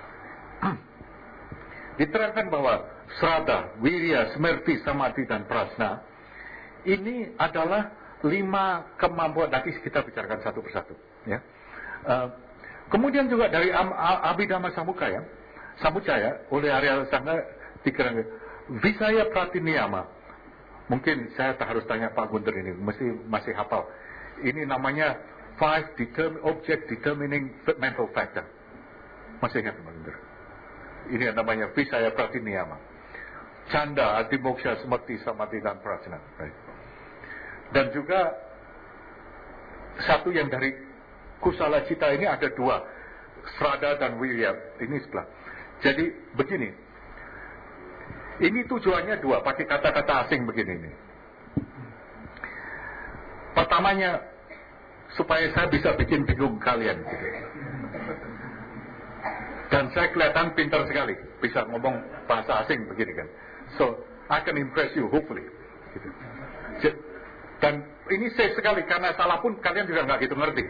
Diterangkan bahwa Srada, Wirya, Smerti, Samadhi, dan Prajna ini adalah lima kemampuan. Nanti kita bicarakan satu persatu. Ya. Uh, kemudian juga dari Abhidhamma Samukaya, Samucaya oleh Arya Sangha dikira Visaya Pratiniyama. Mungkin saya tak harus tanya Pak Guntur ini, mesti masih hafal. Ini namanya Five determ, Object Determining Mental Factor. Masih ingat Pak Guntur? Ini yang namanya Visaya Pratiniyama. Canda, Adimoksha, Smerti, Samadhi, dan Prajna. Right. Dan juga satu yang dari Kusala Cita ini ada dua, Srada dan Wirya. Ini sebelah. Jadi begini, ini tujuannya dua, pakai kata-kata asing begini ini. Pertamanya, supaya saya bisa bikin bingung kalian. Gitu. Dan saya kelihatan pintar sekali, bisa ngomong bahasa asing begini kan. So, I can impress you, hopefully. Gitu. Dan ini safe sekali, karena salah pun kalian juga nggak gitu ngerti.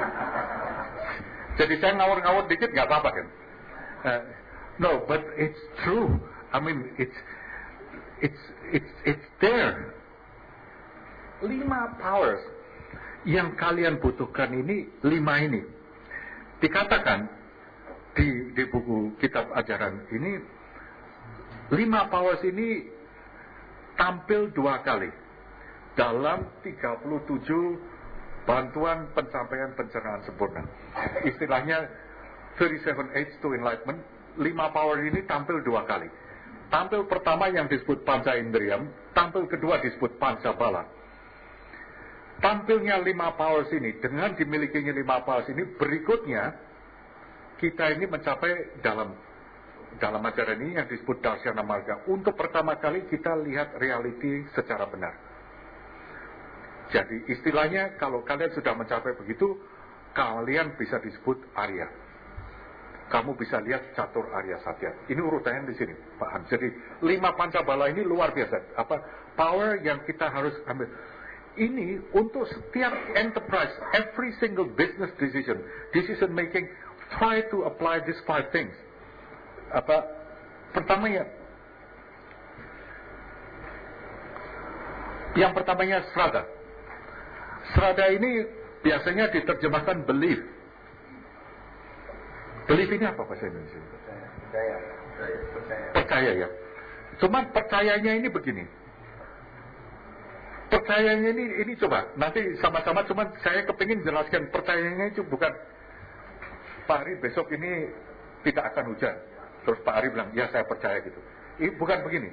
Jadi saya ngawur-ngawur dikit nggak apa-apa kan. Uh, no, but it's true. I mean, it's it's it's it's there. Lima powers yang kalian butuhkan ini, lima ini. Dikatakan di, di buku kitab ajaran ini, lima powers ini tampil dua kali dalam tiga puluh tujuh bantuan pencapaian pencerahan sempurna. Istilahnya thirty-seven Aids to Enlightenment, lima power ini tampil dua kali. Tampil pertama yang disebut panca indriam, tampil kedua disebut panca bala. Tampilnya lima powers ini, dengan dimilikinya lima powers ini, berikutnya kita ini mencapai dalam dalam ajaran ini yang disebut Darshana Marga. Untuk pertama kali kita lihat reality secara benar. Jadi istilahnya kalau kalian sudah mencapai begitu, kalian bisa disebut Arya. Kamu bisa lihat catur Arya Satya. Ini urutannya di sini, Pak Han. Jadi lima pancabala ini luar biasa. Apa power yang kita harus ambil? Ini untuk setiap enterprise, every single business decision, decision making, try to apply these five things. Apa? Pertamanya, yang pertamanya Sraddha. Sraddha ini biasanya diterjemahkan belief. Belief ini apa bahasa Indonesia? Percaya. Percaya. Percaya ya. Cuman percayanya ini begini. Percayanya ini, ini coba, nanti sama-sama, cuman saya kepingin jelaskan percayanya itu bukan Pak Ari besok ini tidak akan hujan. Terus Pak Ari bilang, ya saya percaya gitu. Ini bukan begini.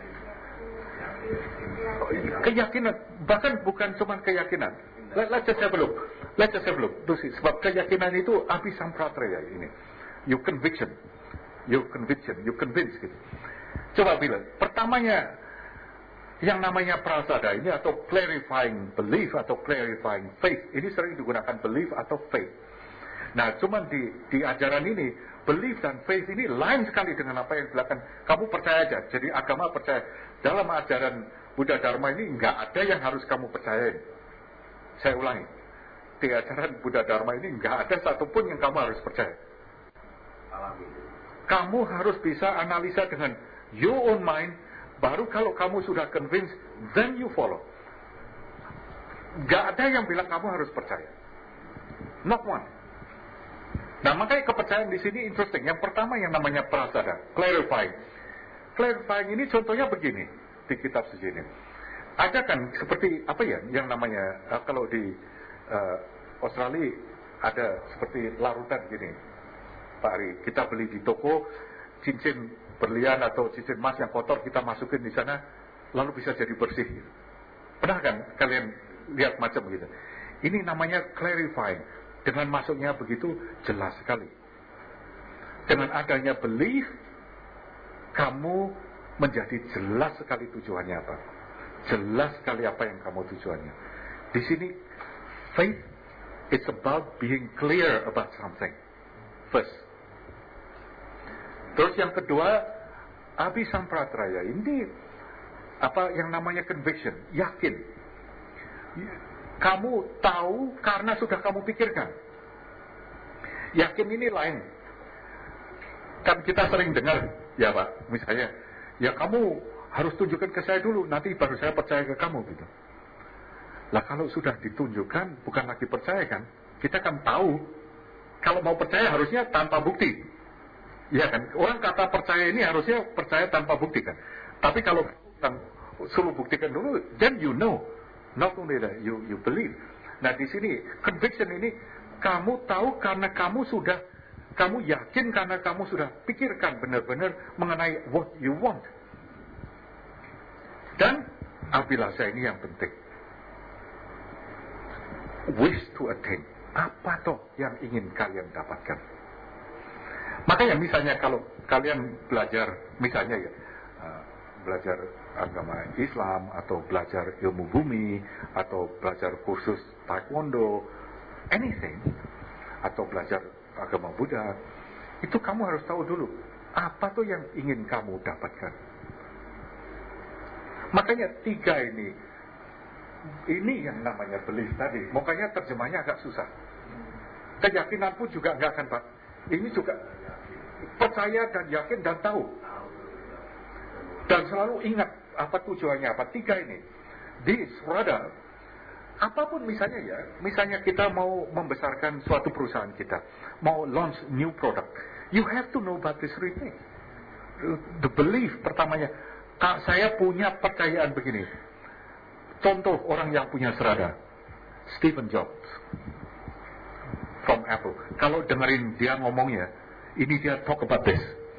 Keyakinan, bahkan bukan cuman keyakinan. Let, let's just have a look. Let's just have a look. Sebab keyakinan itu Abhisampratraya ini. You conviction. You conviction. You convince gitu. Coba bilang, pertamanya yang namanya prasada ini atau clarifying belief atau clarifying faith, ini sering digunakan belief atau faith. Nah, cuman di, di ajaran ini, belief dan faith ini lain sekali dengan apa yang dilakukan. Kamu percaya aja, jadi agama percaya. Dalam ajaran Buddha Dharma ini nggak ada yang harus kamu percayain. Saya ulangi, di ajaran Buddha Dharma ini nggak ada satupun yang kamu harus percaya. Kamu harus bisa analisa dengan your own mind. Baru kalau kamu sudah convinced, then you follow. Gak ada yang bilang kamu harus percaya. Not one. Nah, makanya kepercayaan di sini interesting. Yang pertama yang namanya prasada, clarifying. Clarifying ini contohnya begini di kitab suci ini. Ada kan seperti apa ya yang namanya uh, kalau di uh, Australia ada seperti larutan gini, Pak Ari. Kita beli di toko cincin berlian atau cincin emas yang kotor kita masukin di sana, lalu bisa jadi bersih. Gitu. Pernah kan kalian lihat macam gitu? Ini namanya clarifying. Dengan masuknya begitu jelas sekali. Dengan adanya belief, kamu menjadi jelas sekali tujuannya apa. Jelas sekali apa yang kamu tujuannya. Di sini faith it's about being clear about something. First. Terus yang kedua, Abhisampratraya ini apa yang namanya conviction, yakin. Kamu tahu karena sudah kamu pikirkan. Yakin ini lain. Kan kita sering dengar, ya Pak, misalnya, ya kamu harus tunjukkan ke saya dulu, nanti baru saya percaya ke kamu gitu. Lah kalau sudah ditunjukkan, bukan lagi percaya kan? Kita kan tahu, kalau mau percaya harusnya tanpa bukti. Ya kan, orang kata percaya ini harusnya percaya tanpa bukti kan. Tapi kalau bilang suruh buktikan dulu, then you know, not only that you you believe. Nah di sini conviction ini kamu tahu karena kamu sudah, kamu yakin karena kamu sudah pikirkan benar-benar mengenai what you want. Dan abilasa ini yang penting. Wish to attain. Apa toh yang ingin kalian dapatkan? Makanya misalnya kalau kalian belajar, misalnya ya, uh, belajar agama Islam, atau belajar ilmu bumi, atau belajar kursus taekwondo, anything, atau belajar agama Buddha, itu kamu harus tahu dulu, apa tuh yang ingin kamu dapatkan. Makanya tiga ini, ini yang namanya belief tadi, makanya terjemahnya agak susah. Keyakinan pun juga nggak akan, Pak. Ini juga percaya dan yakin dan tahu. Dan selalu ingat apa tujuannya, apa tiga ini. Di Sraddha, apapun misalnya ya, misalnya kita mau membesarkan suatu perusahaan kita, mau launch new product, you have to know about this three things. The belief pertamanya, saya punya percayaan begini. Contoh orang yang punya Sraddha, Stephen Jobs from Apple. Kalau dengerin dia ngomongnya, ini dia talk about this.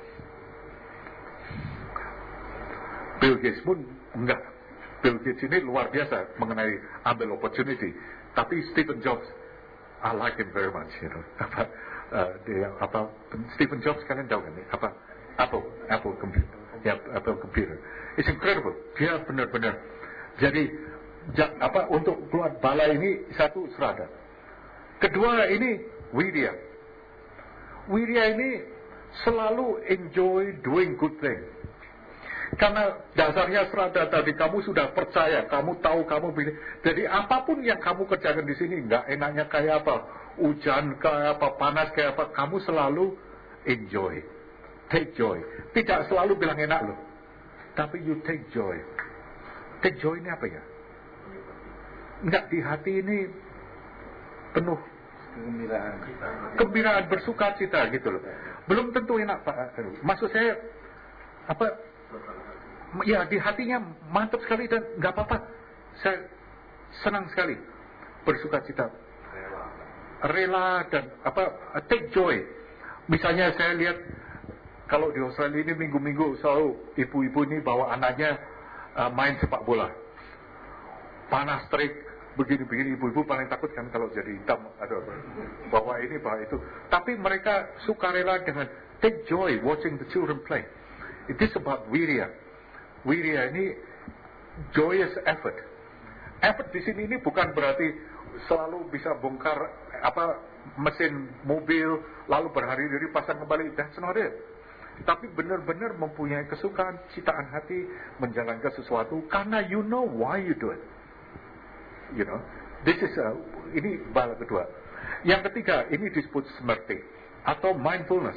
Gates pun enggak. Bill Gates ini luar biasa mengenai ambil opportunity. Tapi Stephen Jobs, I like him very much, you know. Apa, uh, dia, apa, Stephen Jobs kalian tahu kan? Apa? Apple, Apple computer, ya, Apple computer. It's incredible. Dia benar-benar. Jadi, ja, apa untuk keluar bala ini satu serada. Kedua ini Wirya. Wirya ini selalu enjoy doing good thing. Karena dasarnya serada tadi kamu sudah percaya, kamu tahu kamu pilih. Jadi apapun yang kamu kerjakan di sini, nggak enaknya kayak apa, hujan kayak apa, panas kayak apa, kamu selalu enjoy, take joy. Tidak selalu bilang enak loh, tapi you take joy. Take joy ini apa ya? Nggak di hati ini penuh Kegembiraan. gembiraan, bersuka cita gitu loh. Belum tentu enak Pak. Maksud saya apa? Ya di hatinya mantap sekali dan nggak apa-apa. Saya senang sekali bersuka cita, rela dan apa take joy. Misalnya saya lihat kalau di Australia ini minggu-minggu selalu ibu-ibu ini bawa anaknya uh, main sepak bola. Panas terik begini-begini, ibu-ibu paling takut kan kalau jadi hitam ada bawa ini bawa itu. Tapi mereka suka rela dengan take joy watching the children play. It is about wirya. Wirya ini joyous effort. Effort di sini ini bukan berarti selalu bisa bongkar apa mesin mobil lalu berhari-hari pasang kembali. That's not it. Tapi benar-benar mempunyai kesukaan, citaan hati menjalankan sesuatu karena you know why you do it. You know, this is a, ini bala kedua. Yang ketiga ini disebut smerti atau mindfulness.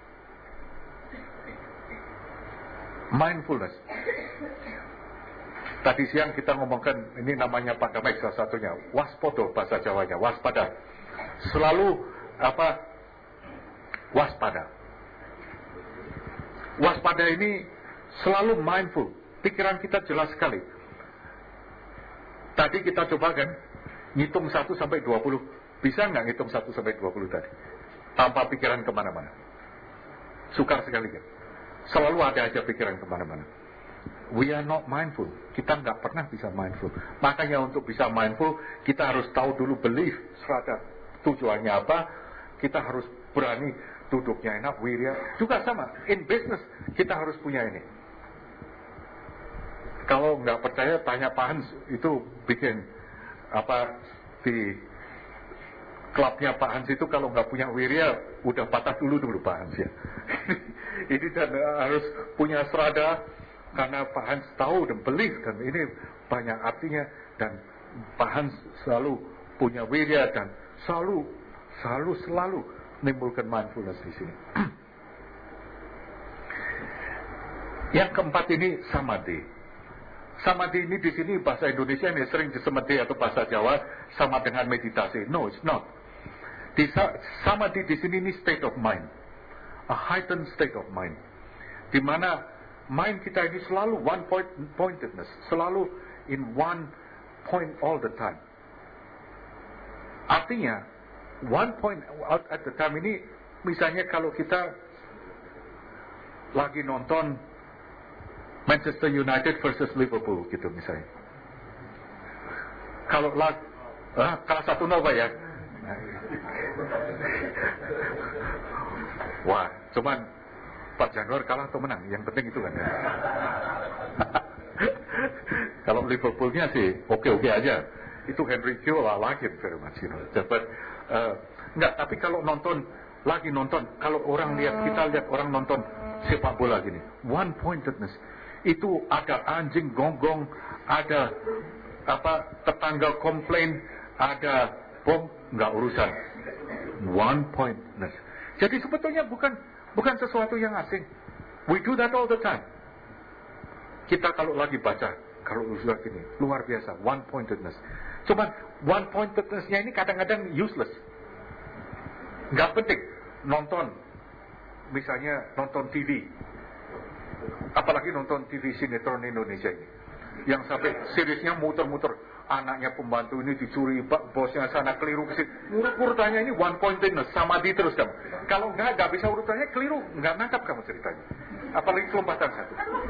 Mindfulness. Tadi siang kita ngomongkan ini namanya Pak Damek salah satunya. Waspodo bahasa Jawanya, waspada. Selalu apa? Waspada. Waspada ini selalu mindful. Pikiran kita jelas sekali. Tadi kita coba kan ngitung satu sampai dua puluh. Bisa nggak ngitung satu sampai dua puluh tadi? Tanpa pikiran kemana-mana. Sukar sekali kan? Selalu ada aja pikiran kemana-mana. We are not mindful. Kita nggak pernah bisa mindful. Makanya untuk bisa mindful, kita harus tahu dulu belief, serata tujuannya apa. Kita harus berani duduknya enak, wirya. Juga sama, in business kita harus punya ini. Kalau nggak percaya, tanya Pak Hans, itu bikin apa di klubnya Pak Hans itu kalau nggak punya wirya, udah patah dulu dulu Pak Hans ya. Ini dan harus punya serada karena Pak Hans tahu dan belief dan ini banyak artinya dan Pak Hans selalu punya wirya dan selalu selalu selalu menimbulkan mindfulness di sini. Yang keempat ini samadhi. Samadhi ini di sini bahasa Indonesia ini sering disemedi atau bahasa Jawa sama dengan meditasi. No, it's not. Di, samadhi di sini ini state of mind. A heightened state of mind, di mana mind kita ini selalu one point pointedness, selalu in one point all the time. Artinya one point out at the time ini, misalnya kalau kita lagi nonton Manchester United versus Liverpool gitu misalnya, kalau lag, ah, kalah satu nol ya. Wah, cuman Pak Januar kalah atau menang, yang penting itu kan. Ya. Kalau Liverpoolnya sih oke-oke aja. Itu Henry Kyo lah lagi very much, you know. Dapat uh, enggak, tapi kalau nonton lagi nonton, kalau orang lihat kita lihat orang nonton sepak bola gini, one pointedness. Itu ada anjing gonggong, ada apa tetangga komplain, ada bom, enggak urusan. One pointedness. Jadi sebetulnya bukan bukan sesuatu yang asing. We do that all the time. Kita kalau lagi baca, kalau sudah gini, luar biasa, one pointedness. Cuman one pointedness-nya ini kadang-kadang useless. Nggak penting. Nonton, misalnya nonton T V. Apalagi nonton T V sinetron Indonesia ini. Yang sampai seriesnya muter-muter. anaknya pembantu ini dicuri, bosnya sana keliru ke sini. Urut-urutannya ini one pointedness, samadhi terus kamu. Kalau enggak, enggak bisa urutannya keliru, enggak nangkap kamu ceritanya. Apalagi kelompatan satu.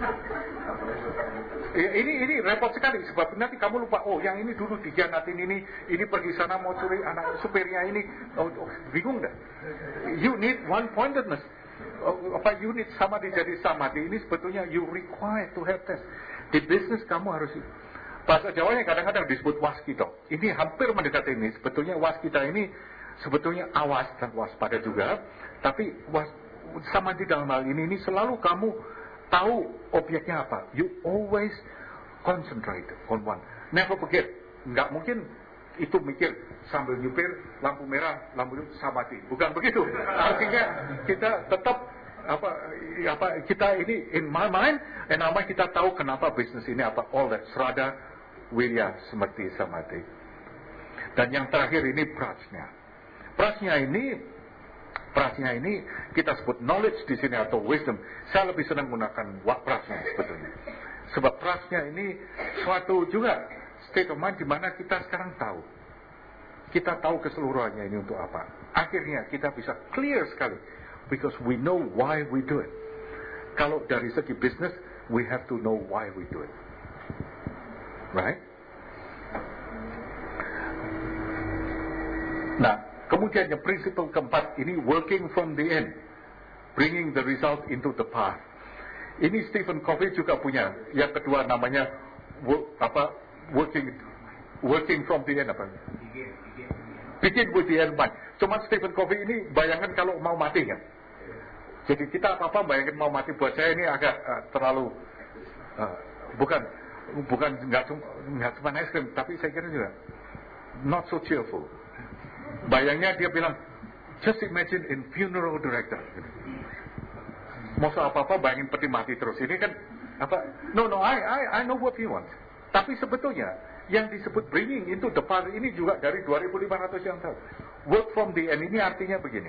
Ini ini repot sekali sebab nanti kamu lupa, oh yang ini dulu dihianatin ini, ini pergi sana mau curi anak supirnya ini, oh, oh, bingung dah. You need one pointedness. Oh, apa you need samadhi, jadi samadhi ini sebetulnya you require to have test. Di bisnis kamu harus, bahasa Jawanya kadang-kadang disebut waskita. Ini hampir mendekati ini. Sebetulnya waskita ini sebetulnya awas dan waspada juga, tapi was, samadhi dalam hal ini ini selalu kamu tahu objeknya apa. You always concentrate on one. Never forget. Nggak mungkin itu mikir sambil nyupir lampu merah, lampu samadhi. Bukan begitu. Artinya kita tetap apa apa kita ini in my mind, and nama kita tahu kenapa bisnis ini apa, all that Srada, Wirya, Smrti, Samadhi. Dan yang terakhir ini prajna. Prajna ini Prajna ini kita sebut knowledge di sini atau wisdom. Saya lebih senang menggunakan prajna sebetulnya. Sebab prajna ini suatu juga state of mind di mana kita sekarang tahu. Kita tahu keseluruhannya ini untuk apa. Akhirnya kita bisa clear sekali. Because we know why we do it. Kalau dari segi bisnis, we have to know why we do it. Right? Nah, kemudian yang prinsip keempat ini working from the end, bringing the result into the past. Ini Stephen Covey juga punya. Yang kedua namanya work, apa working working from the end apa? Begin, begin, begin with the end mind. Cuma Stephen Covey ini bayangkan kalau mau mati kan. Jadi kita apa-apa bayangkan mau mati buat saya ini agak uh, terlalu uh, bukan bukan nggak cuma nggak cuma es krim, tapi saya kira juga not so cheerful. Bayangnya dia bilang, just imagine in funeral director. Mau apa-apa bayangin peti mati terus. Ini kan apa? No no, I I I know what he wants. Tapi sebetulnya yang disebut bringing into the past ini juga dari dua ribu lima ratus yang tahu. Work from the end ini artinya begini.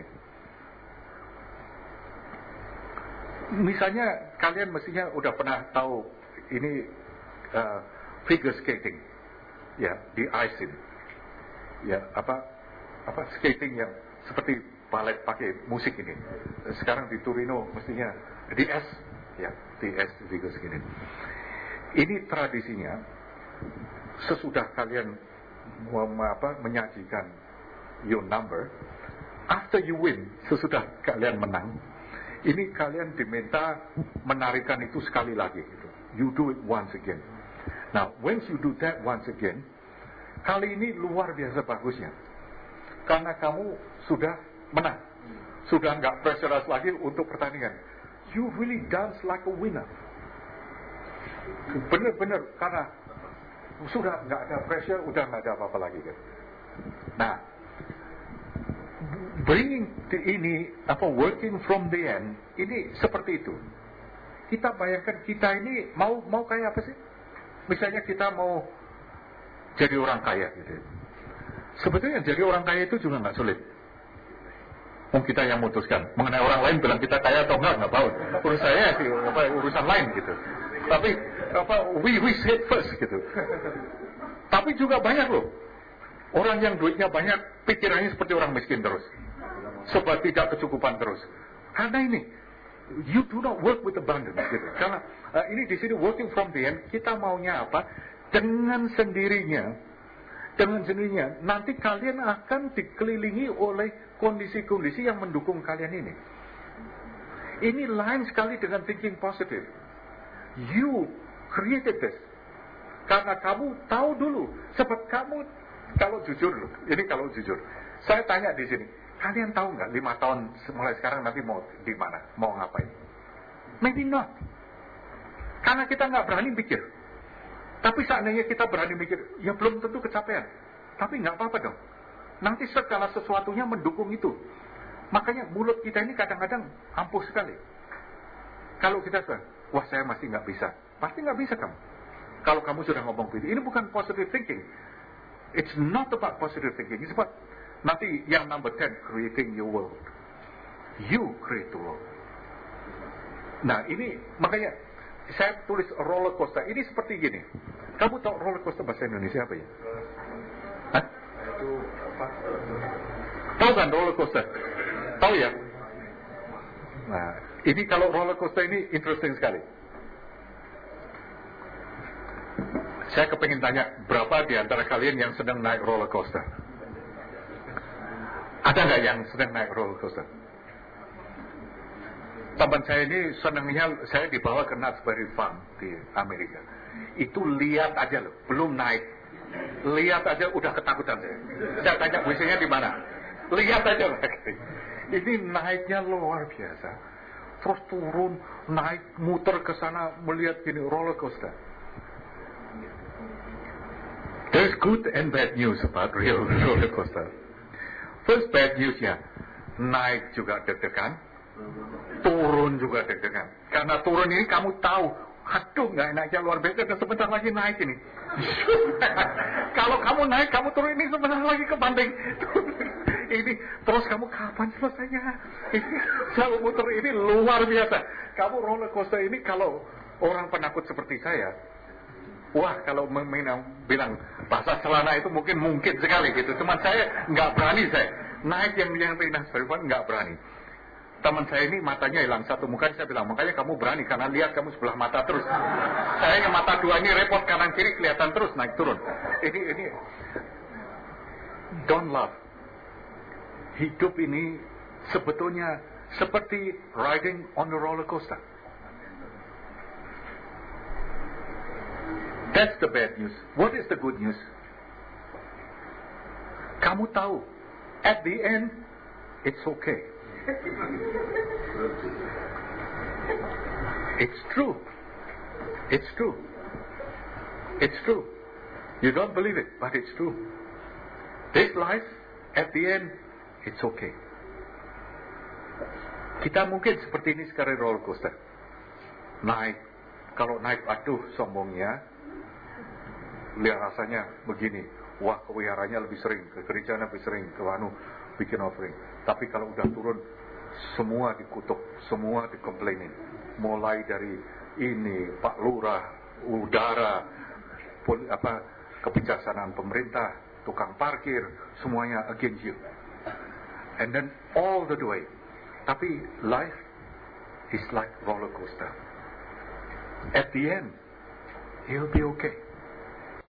Misalnya kalian mestinya udah pernah tahu ini uh, figure skating, ya di ice ini, ya apa apa skating yang seperti balet pakai musik ini. Sekarang di Torino mestinya di es, ya di es figure skating. Ini tradisinya sesudah kalian apa menyajikan your number, after you win, sesudah kalian menang. Ini kalian diminta menarikan itu sekali lagi. Gitu. You do it once again. Now, once you do that once again, kali ini luar biasa bagusnya. Karena kamu sudah menang. Sudah nggak pressurized lagi untuk pertandingan. You really dance like a winner. Benar-benar, karena sudah nggak ada pressure, udah nggak ada apa-apa lagi. Gitu. Nah, bringing the ini apa working from the end ini seperti itu. Kita bayangkan kita ini mau mau kayak apa sih? Misalnya kita mau jadi orang kaya gitu. Sebetulnya jadi orang kaya itu juga nggak sulit. Om kita yang memutuskan. Mengenai orang lain bilang kita kaya atau enggak nggak tahu. Urusan saya sih apa urusan lain gitu. Tapi apa we we say first gitu. Tapi juga banyak loh orang yang duitnya banyak pikirannya seperti orang miskin terus. Sebab tidak kecukupan terus. Karena ini, you do not work with abundance. Gitu. Karena uh, ini di sini working from the end, kita maunya apa? Dengan sendirinya, dengan sendirinya, nanti kalian akan dikelilingi oleh kondisi-kondisi yang mendukung kalian ini. Ini lain sekali dengan thinking positive. You created this. Karena kamu tahu dulu, sebab kamu kalau jujur, ini kalau jujur, saya tanya di sini. Kalian tahu nggak lima tahun mulai sekarang nanti mau di mana, mau ngapain? Maybe not. Karena kita nggak berani pikir. Tapi seandainya kita berani mikir, ya belum tentu kecapean. Tapi nggak apa-apa dong. Nanti segala sesuatunya mendukung itu. Makanya mulut kita ini kadang-kadang ampuh sekali. Kalau kita sudah, wah saya masih nggak bisa, pasti nggak bisa kamu. Kalau kamu sudah ngomong begitu, ini bukan positive thinking. It's not about positive thinking. It's about nanti yang number ten, creating your world. You create the world. Nah ini makanya saya tulis roller coaster. Ini seperti gini. Kamu tahu roller coaster bahasa Indonesia apa ya? Hah? Itu apa? Tahu kan roller coaster? Tahu ya? Nah, ini kalau roller coaster ini interesting sekali. Saya kepingin tanya, berapa di antara kalian yang sedang naik roller coaster? Ada nggak yang sedang naik roller coaster? Teman saya ini senangnya saya dibawa ke Knott's Berry Farm di Amerika. Itu lihat aja loh, belum naik. Lihat aja udah ketakutan saya. Saya tanya W C-nya di mana? Lihat aja loh. Ini naiknya luar biasa. Terus turun, naik, muter ke sana melihat gini roller coaster. There's good and bad news about real roller coaster. First bad newsnya, naik juga deg-degan, turun juga deg-degan. Karena turun ini kamu tahu, aduh nggak enaknya luar biasa dan sebentar lagi naik ini. Kalau kamu naik, kamu turun ini sebentar lagi kebanting. Ini terus kamu kapan selesainya? Ini selalu muter ini luar biasa. Kamu roller coaster ini kalau orang penakut seperti saya, wah kalau memang bilang bahasa celana itu mungkin mungkin sekali gitu. Cuman saya nggak berani saya naik yang yang Knott's Berry Farm nggak berani. Teman saya ini matanya hilang satu muka, saya bilang makanya kamu berani karena lihat kamu sebelah mata terus. Saya yang mata dua ini repot kanan kiri kelihatan terus naik turun. Ini ini don't laugh. Hidup ini sebetulnya seperti riding on a roller coaster. That's the bad news. What is the good news? Kamu tahu, at the end, it's okay. It's true. It's true. It's true. You don't believe it, but it's true. This life, at the end, it's okay. Kita mungkin seperti ini sekarang roller coaster. Naik. Kalau naik, aduh sombongnya. Lihat rasanya begini. Wah, kewiharannya lebih sering, ke gereja lebih sering, ke Wanu bikin offering. Tapi kalau udah turun, semua dikutuk, semua dikomplainin. Mulai dari ini, Pak Lurah, udara, pol, apa, kebijaksanaan pemerintah, tukang parkir, semuanya against you. And then all the way. Tapi life is like roller coaster. At the end, you'll be okay.